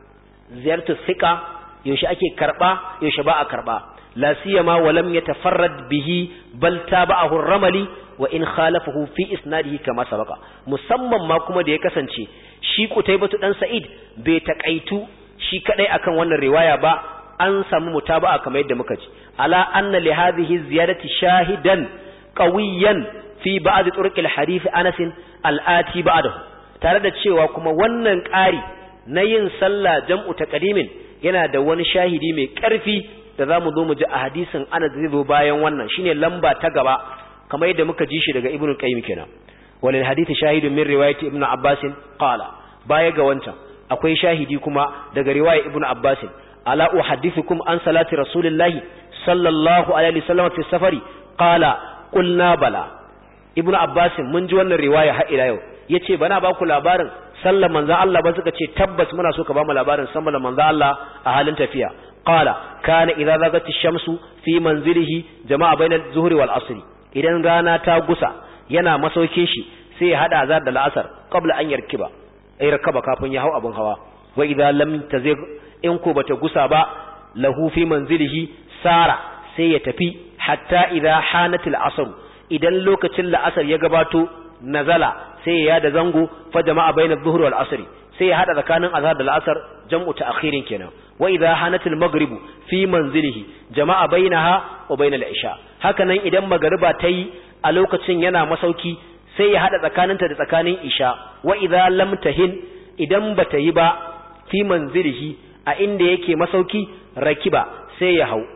Speaker 1: ziyartu thiqa yaushe ake karba yaushe ba a karba la siyama wa lam yatafarrad bihi bal tabahu ar-ramli wa in khalafahu fi isnadihi kama sabaka musamman ma kuma da ya kasance shi Qutaybatu dan Sa'id bai takaitu shi kadai akan wannan riwaya ba an samu mutaba'a kamar yadda muka ji ala anna li hadhihi ziyadati shahidan qawiyan fi ba'd turuq al-hadith Anas al-ati ba'dahu tare da cewa kuma wannan ƙari na yin sallah jam'u taqdimin yana da wani shahidi mai ƙarfi da zamu zo mu ji a hadisin Anas zai zo bayan wannan shine lamba ta gaba kamar yadda muka ji shi daga Ibn Qayyim kenan walil hadith shahidun min riwayati Ibn Abbas qala baya ga wancan akwai shahidi kuma daga riwaya Ibn Abbas ala uhaddithukum an salati rasulillahi sallallahu alaihi wasallam fi safari qala qulna bala Ibn Abbas mun ji wannan riwaya har ila yau yace bana ba ku labarin sallar manzo Allah ba suka ce tabbas muna so ka ba mu labarin sallar manzo Allah a halin tafiya qala kana idza zagat ash-shamsu fi manzilihi jama'a bainal zuhri wal asr idan rana ta gusa yana masaukin shi sai ya hada azar da la'asar qabla an yarkiba ay rakaba kafin ya hau abun hawa wa idza lam tazig in ko bata gusa ba lahu fi manzilihi sara sai ya tafi hatta idza hanatil asr idan lokacin la'asar ya gabato nazala sai ya yada zango fa jama'a bainal zuhri wal asr sai ya hada tsakanin azhar da la'asar jam'u ta'khirin kenan wa idha hanatil maghribu fi manzilihi jama'a bainaha wa bainal isha hakanan idan magriba tayi a lokacin yana masauki sai ya hada tsakaninta da tsakanin isha wa idha lam tahin idan bata yi ba fi manzilihi a inda yake masauki rakiba sai ya hau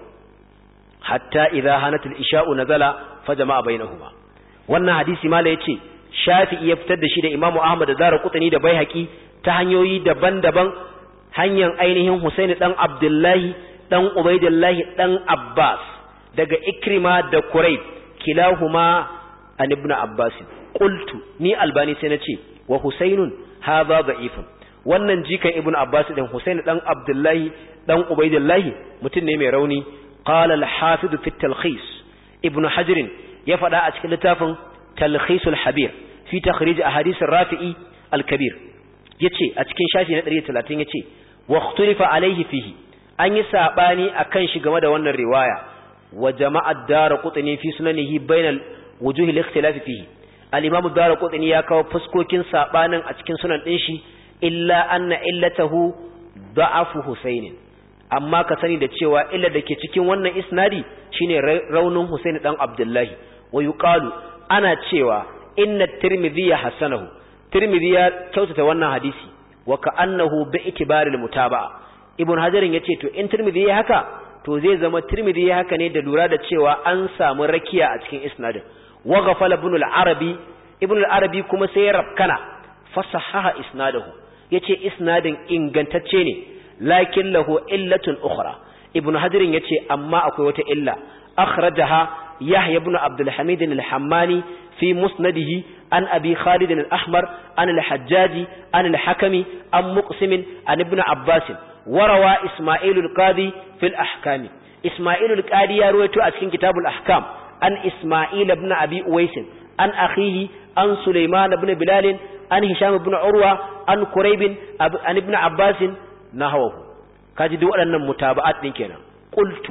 Speaker 1: hatta idha hanatil isha'u nazala fa jama'a bainahuma wannan hadisi mala yace Shafi'i ya fitar da shi da Imam Ahmad da Daraqutni da Baihaqi ta hanyoyi daban-daban hanyar ainihin Husaini dan Abdullahi dan Ubaidillahi dan Abbas daga Ikrima da Quraib kilahuma an ibn Abbas qultu ni Albani sai nace wa Husaynun hadha da'ifun wannan jikan ibn Abbas din Husayn dan Abdullahi dan Ubaidillahi mutum ne mai rauni qala al-hafiz fi at-talkhis ibn Hajar ya fada a cikin littafin talkhis al-habir fi takhrij ahadith ar-rafi'i al-kabir yace a cikin shafi na ɗari da talatin yace wa ikhtalifa alayhi fihi an yi sabani akan shi game da wannan riwaya wa jama'a ad-Daraqutni fi sunanihi bainal wujuh al-ikhtilaf fihi al-imam ad-Daraqutni ya kawo fuskokin sabanin a cikin sunan din shi illa anna illatahu da'afu Husayn amma ka sani da cewa illa dake cikin wannan isnadi shine raunin Husayn dan Abdullahi wa yuqalu ana cewa inna at-Tirmidhi hasanahu Tirmidhi ya kyautata wannan hadisi wa ka'annahu bi itibari al-mutaba'a Ibn Hajar yace to in Tirmidhi ya haka to zai zama Tirmidhi ya haka ne da lura da cewa an samu rakiya a cikin isnadin wa ghafala Ibn al-Arabi Ibn al-Arabi kuma sai ya rabkana fasahaha isnadahu yace isnadin ingantacce ne lakin lahu illatun ukhra Ibn Hajar yace amma akwai wata illa akhrajaha Yahya ibn Abdul Hamid al-Hammani في مسنده عن أبي خالد الأحمر عن الحجاج عن الحكم عن مقسم عن ابن عباس وروى إسماعيل القاضي في الأحكام إسماعيل القاضي يروي أتكين كتاب الأحكام عن إسماعيل بن أبي أويس عن أخيه عن سليمان بن بلال عن هشام بن عروة عن قريب عن ابن عباس نحوه kaji duk waɗannan mutaba'at din kenan qultu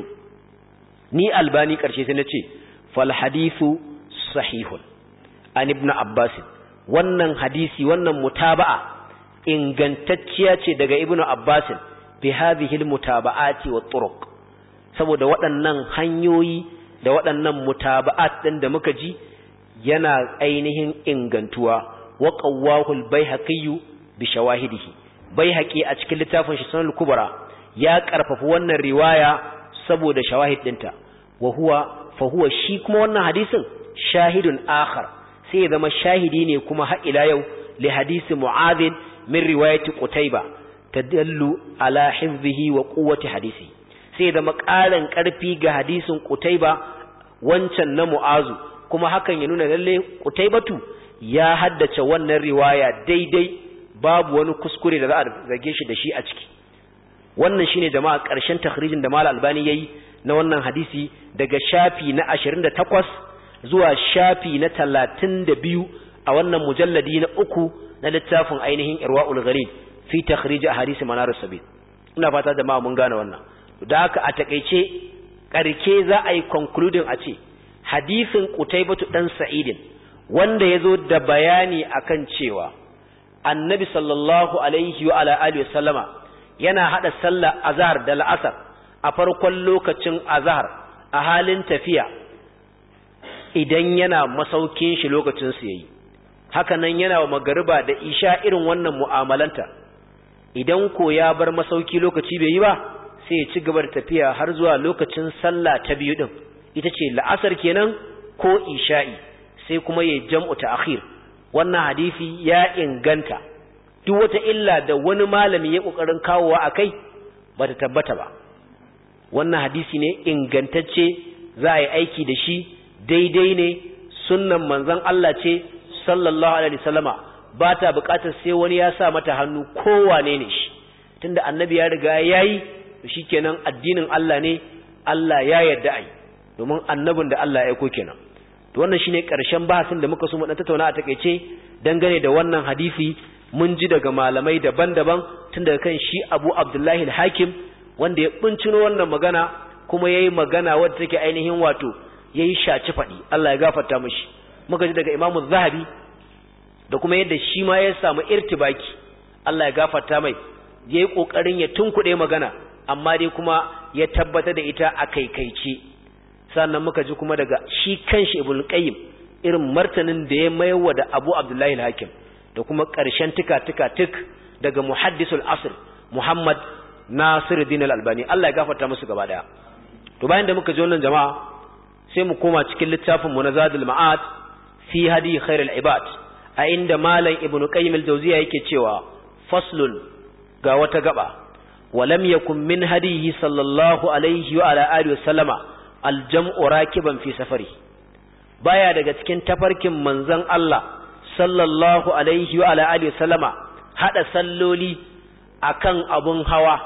Speaker 1: ni albani karshe sai nace fal hadithu sahihun an ibn Abbas wannan hadisi wannan mutaba'a ingantacciya ce daga ibn Abbas bi hadhihi almutaba'ati wat turuq saboda waɗannan hanyoyi da waɗannan mutaba'at din da muka ji yana ainihin ingantuwa wa qawwahu al-baihaqi bi shawahidihi baihaqi a cikin littafin shi sunan al-kubra ya karfafa wannan riwaya saboda shawahid dinta wa huwa fa huwa shi kuma wannan hadisin shahidun akhar sai ya zama shahidi ne kuma har ila yau li hadisi Mu'adh min riwayati Qutayba tadallu ala hifdhihi wa quwwati hadisi sai ya zama ƙarin ƙarfi ga hadisin Qutayba wancan na Mu'adh kuma hakan ya nuna lalle Qutaybatu ya haddace wannan riwaya daidai babu wani kuskure da za a zage shi da shi a ciki wannan shine jama'a ƙarshen takhrijin da Malam Albani yayi na wannan hadisi daga shafi na ashirin da takwas zuwa shafi na talatin da biyu a wannan mujalladi na uku na littafin ainihin Irwaul Ghalib fi takhrij ahadith Manarus Sabil ina fata jama'a mun gane wannan da haka a takeice karke za a yi concluding a ce hadisin Qutaybatu dan Sa'id wanda yazo da bayani akan cewa Annabi sallallahu alaihi wa ala alihi wasallama yana hada sallar azhar da al'asr a farkon lokacin azhar a halin tafiya idan yana masaukin shi lokacin su yayi haka nan yana wa magariba da isha irin wannan mu'amalanta idan ko ya bar masauki lokaci bai yi ba sai ya ci gaba da tafiya har zuwa lokacin sallah ta biyu din ita ce la'asar kenan ko isha'i sai kuma yayi jam'u ta'khir wannan hadisi ya inganta duk wata illa da wani malami ya kokarin kawowa akai bata tabbata ba wannan hadisi ne ingantacce za a yi aiki da shi daidai ne sunnan manzon Allah ce sallallahu alaihi wasallama ba ta bukatar sai wani ya sa mata hannu kowane ne shi tunda annabi ya riga yayi to shikenan addinin Allah ne Allah ya yarda ai domin annabin da Allah ya aiko kenan to wannan shine karshen bahasin da muka so mu dan tattauna a takeice dangane da wannan hadisi mun ji daga malamai daban-daban tun daga kan shi Abu Abdullahi al-Hakim wanda ya bincino wannan magana kuma yayi magana wadda take ainihin wato yayi shaci fadi Allah ya gafarta mishi muka ji daga Imam Az-Zahabi da kuma yadda shi ma ya samu irtibaki Allah ya gafarta mai yayi kokarin ya tunkuɗe magana amma dai kuma ya tabbata da ita a kaikaice sannan muka ji kuma daga shi kanshi Ibn Qayyim irin martanin da ya mayarwa da Abu Abdullahi al-Hakim da kuma ƙarshen tika-tika tik daga muhaddisul asr Muhammad Nasiruddin al-Albani Allah ya gafarta musu gaba daya to bayan da muka ji wannan jama'a sai mu koma cikin littafin mu na Zadul Ma'ad fi hadi khairul ibad a inda malam Ibn Qayyim al-Jawziyya yake cewa faslun ga wata gaba walam yakun min hadihi sallallahu alaihi wa ala alihi wa sallama aljam'u rakiban fi safari baya daga cikin tafarkin manzon Allah sallallahu alaihi wa alihi wasallama hada salloli akan abun hawa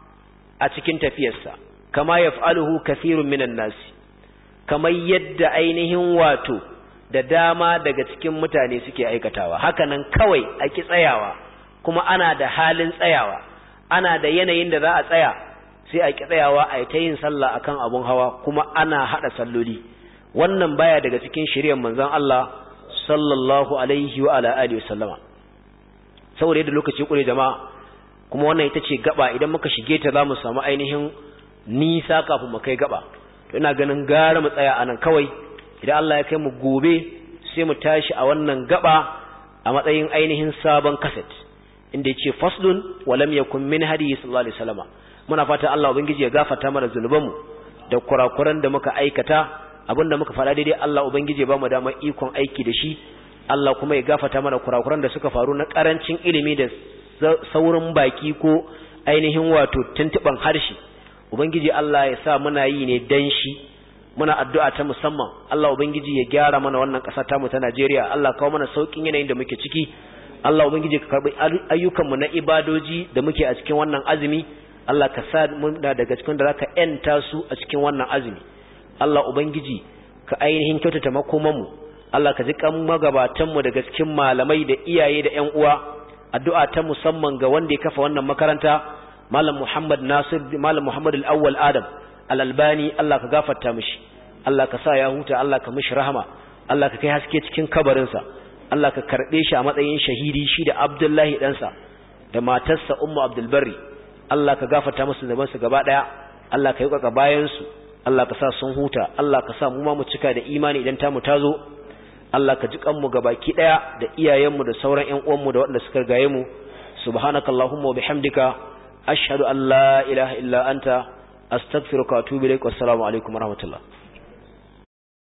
Speaker 1: a cikin tafiyarsa kama yaf'aluhu kathirun minan nasi kamar yadda ainihin wato da dama daga cikin mutane suke aikatawa hakanan kawai a ki tsayawa kuma ana da halin tsayawa ana da yanayin da za a tsaya sai a ki tsayawa a ta yin sallah akan abun hawa kuma ana hada salloli wannan baya daga cikin shari'ar manzon Allah sallallahu alaihi wa ala alihi wasallama saboda yadda lokaci kure jama'a kuma wannan ita ce gaba idan muka shige ta zamu samu ainihin nisa kafin mu kai gaba to ina ganin gara mu tsaya anan kawai idan Allah ya kai mu gobe sai mu tashi a wannan gaba a matsayin ainihin sabon kaset inda yace faslun wa lam yakun min hadi sallallahu alaihi wasallama muna fata Allah ubangiji ya gafarta mana zunubanmu da kurakuran da muka aikata abinda muka faɗa daidai Allah ubangiji ya bamu damar ikon aiki da shi Allah kuma ya gafarta mana kurakuran da suka faru na karancin ilimi da saurin baki ko ainihin wato tuntuban harshe ubangiji Allah ya sa muna yi ne dan shi muna addu'a ta musamman Allah ubangiji ya gyara mana wannan ƙasa ta mu ta Najeriya Allah kawo mana saukin yanayin da muke ciki Allah ubangiji ka karbi ayyukan mu na ibadoji da muke a cikin wannan azumi Allah ka sa mu daga cikin da zaka enta su a cikin wannan azumi Allah ubangiji ka ainihin kyautata makoman mu Allah ka ji kan magabatan mu daga cikin malamai da iyaye da ƴan uwa addu'a ta musamman ga wanda ya kafa wannan makaranta Malam Muhammad Nasir Malam Muhammad Al-Awwal Adam Al-Albani Allah ka gafarta mishi Allah ka sa ya huta Allah ka mishi rahama Allah ka kai haske cikin kabarin sa Allah ka karbe shi a matsayin shahidi shi da Abdullahi dan sa da matarsa Ummu Abdul Barri Allah ka gafarta musu zaman su gaba daya Allah ka yi kaka bayan su Allah ka sa sun huta Allah ka sa mu ma mu cika da imani idan ta mu tazo Allah ka ji kanmu gabaki daya da iyayenmu da sauran ƴan uwanmu da waɗanda suka gaye mu subhanakallahumma wa bihamdika ashhadu an la ilaha illa anta astaghfiruka wa atubu ilaik wassalamu alaikum warahmatullahi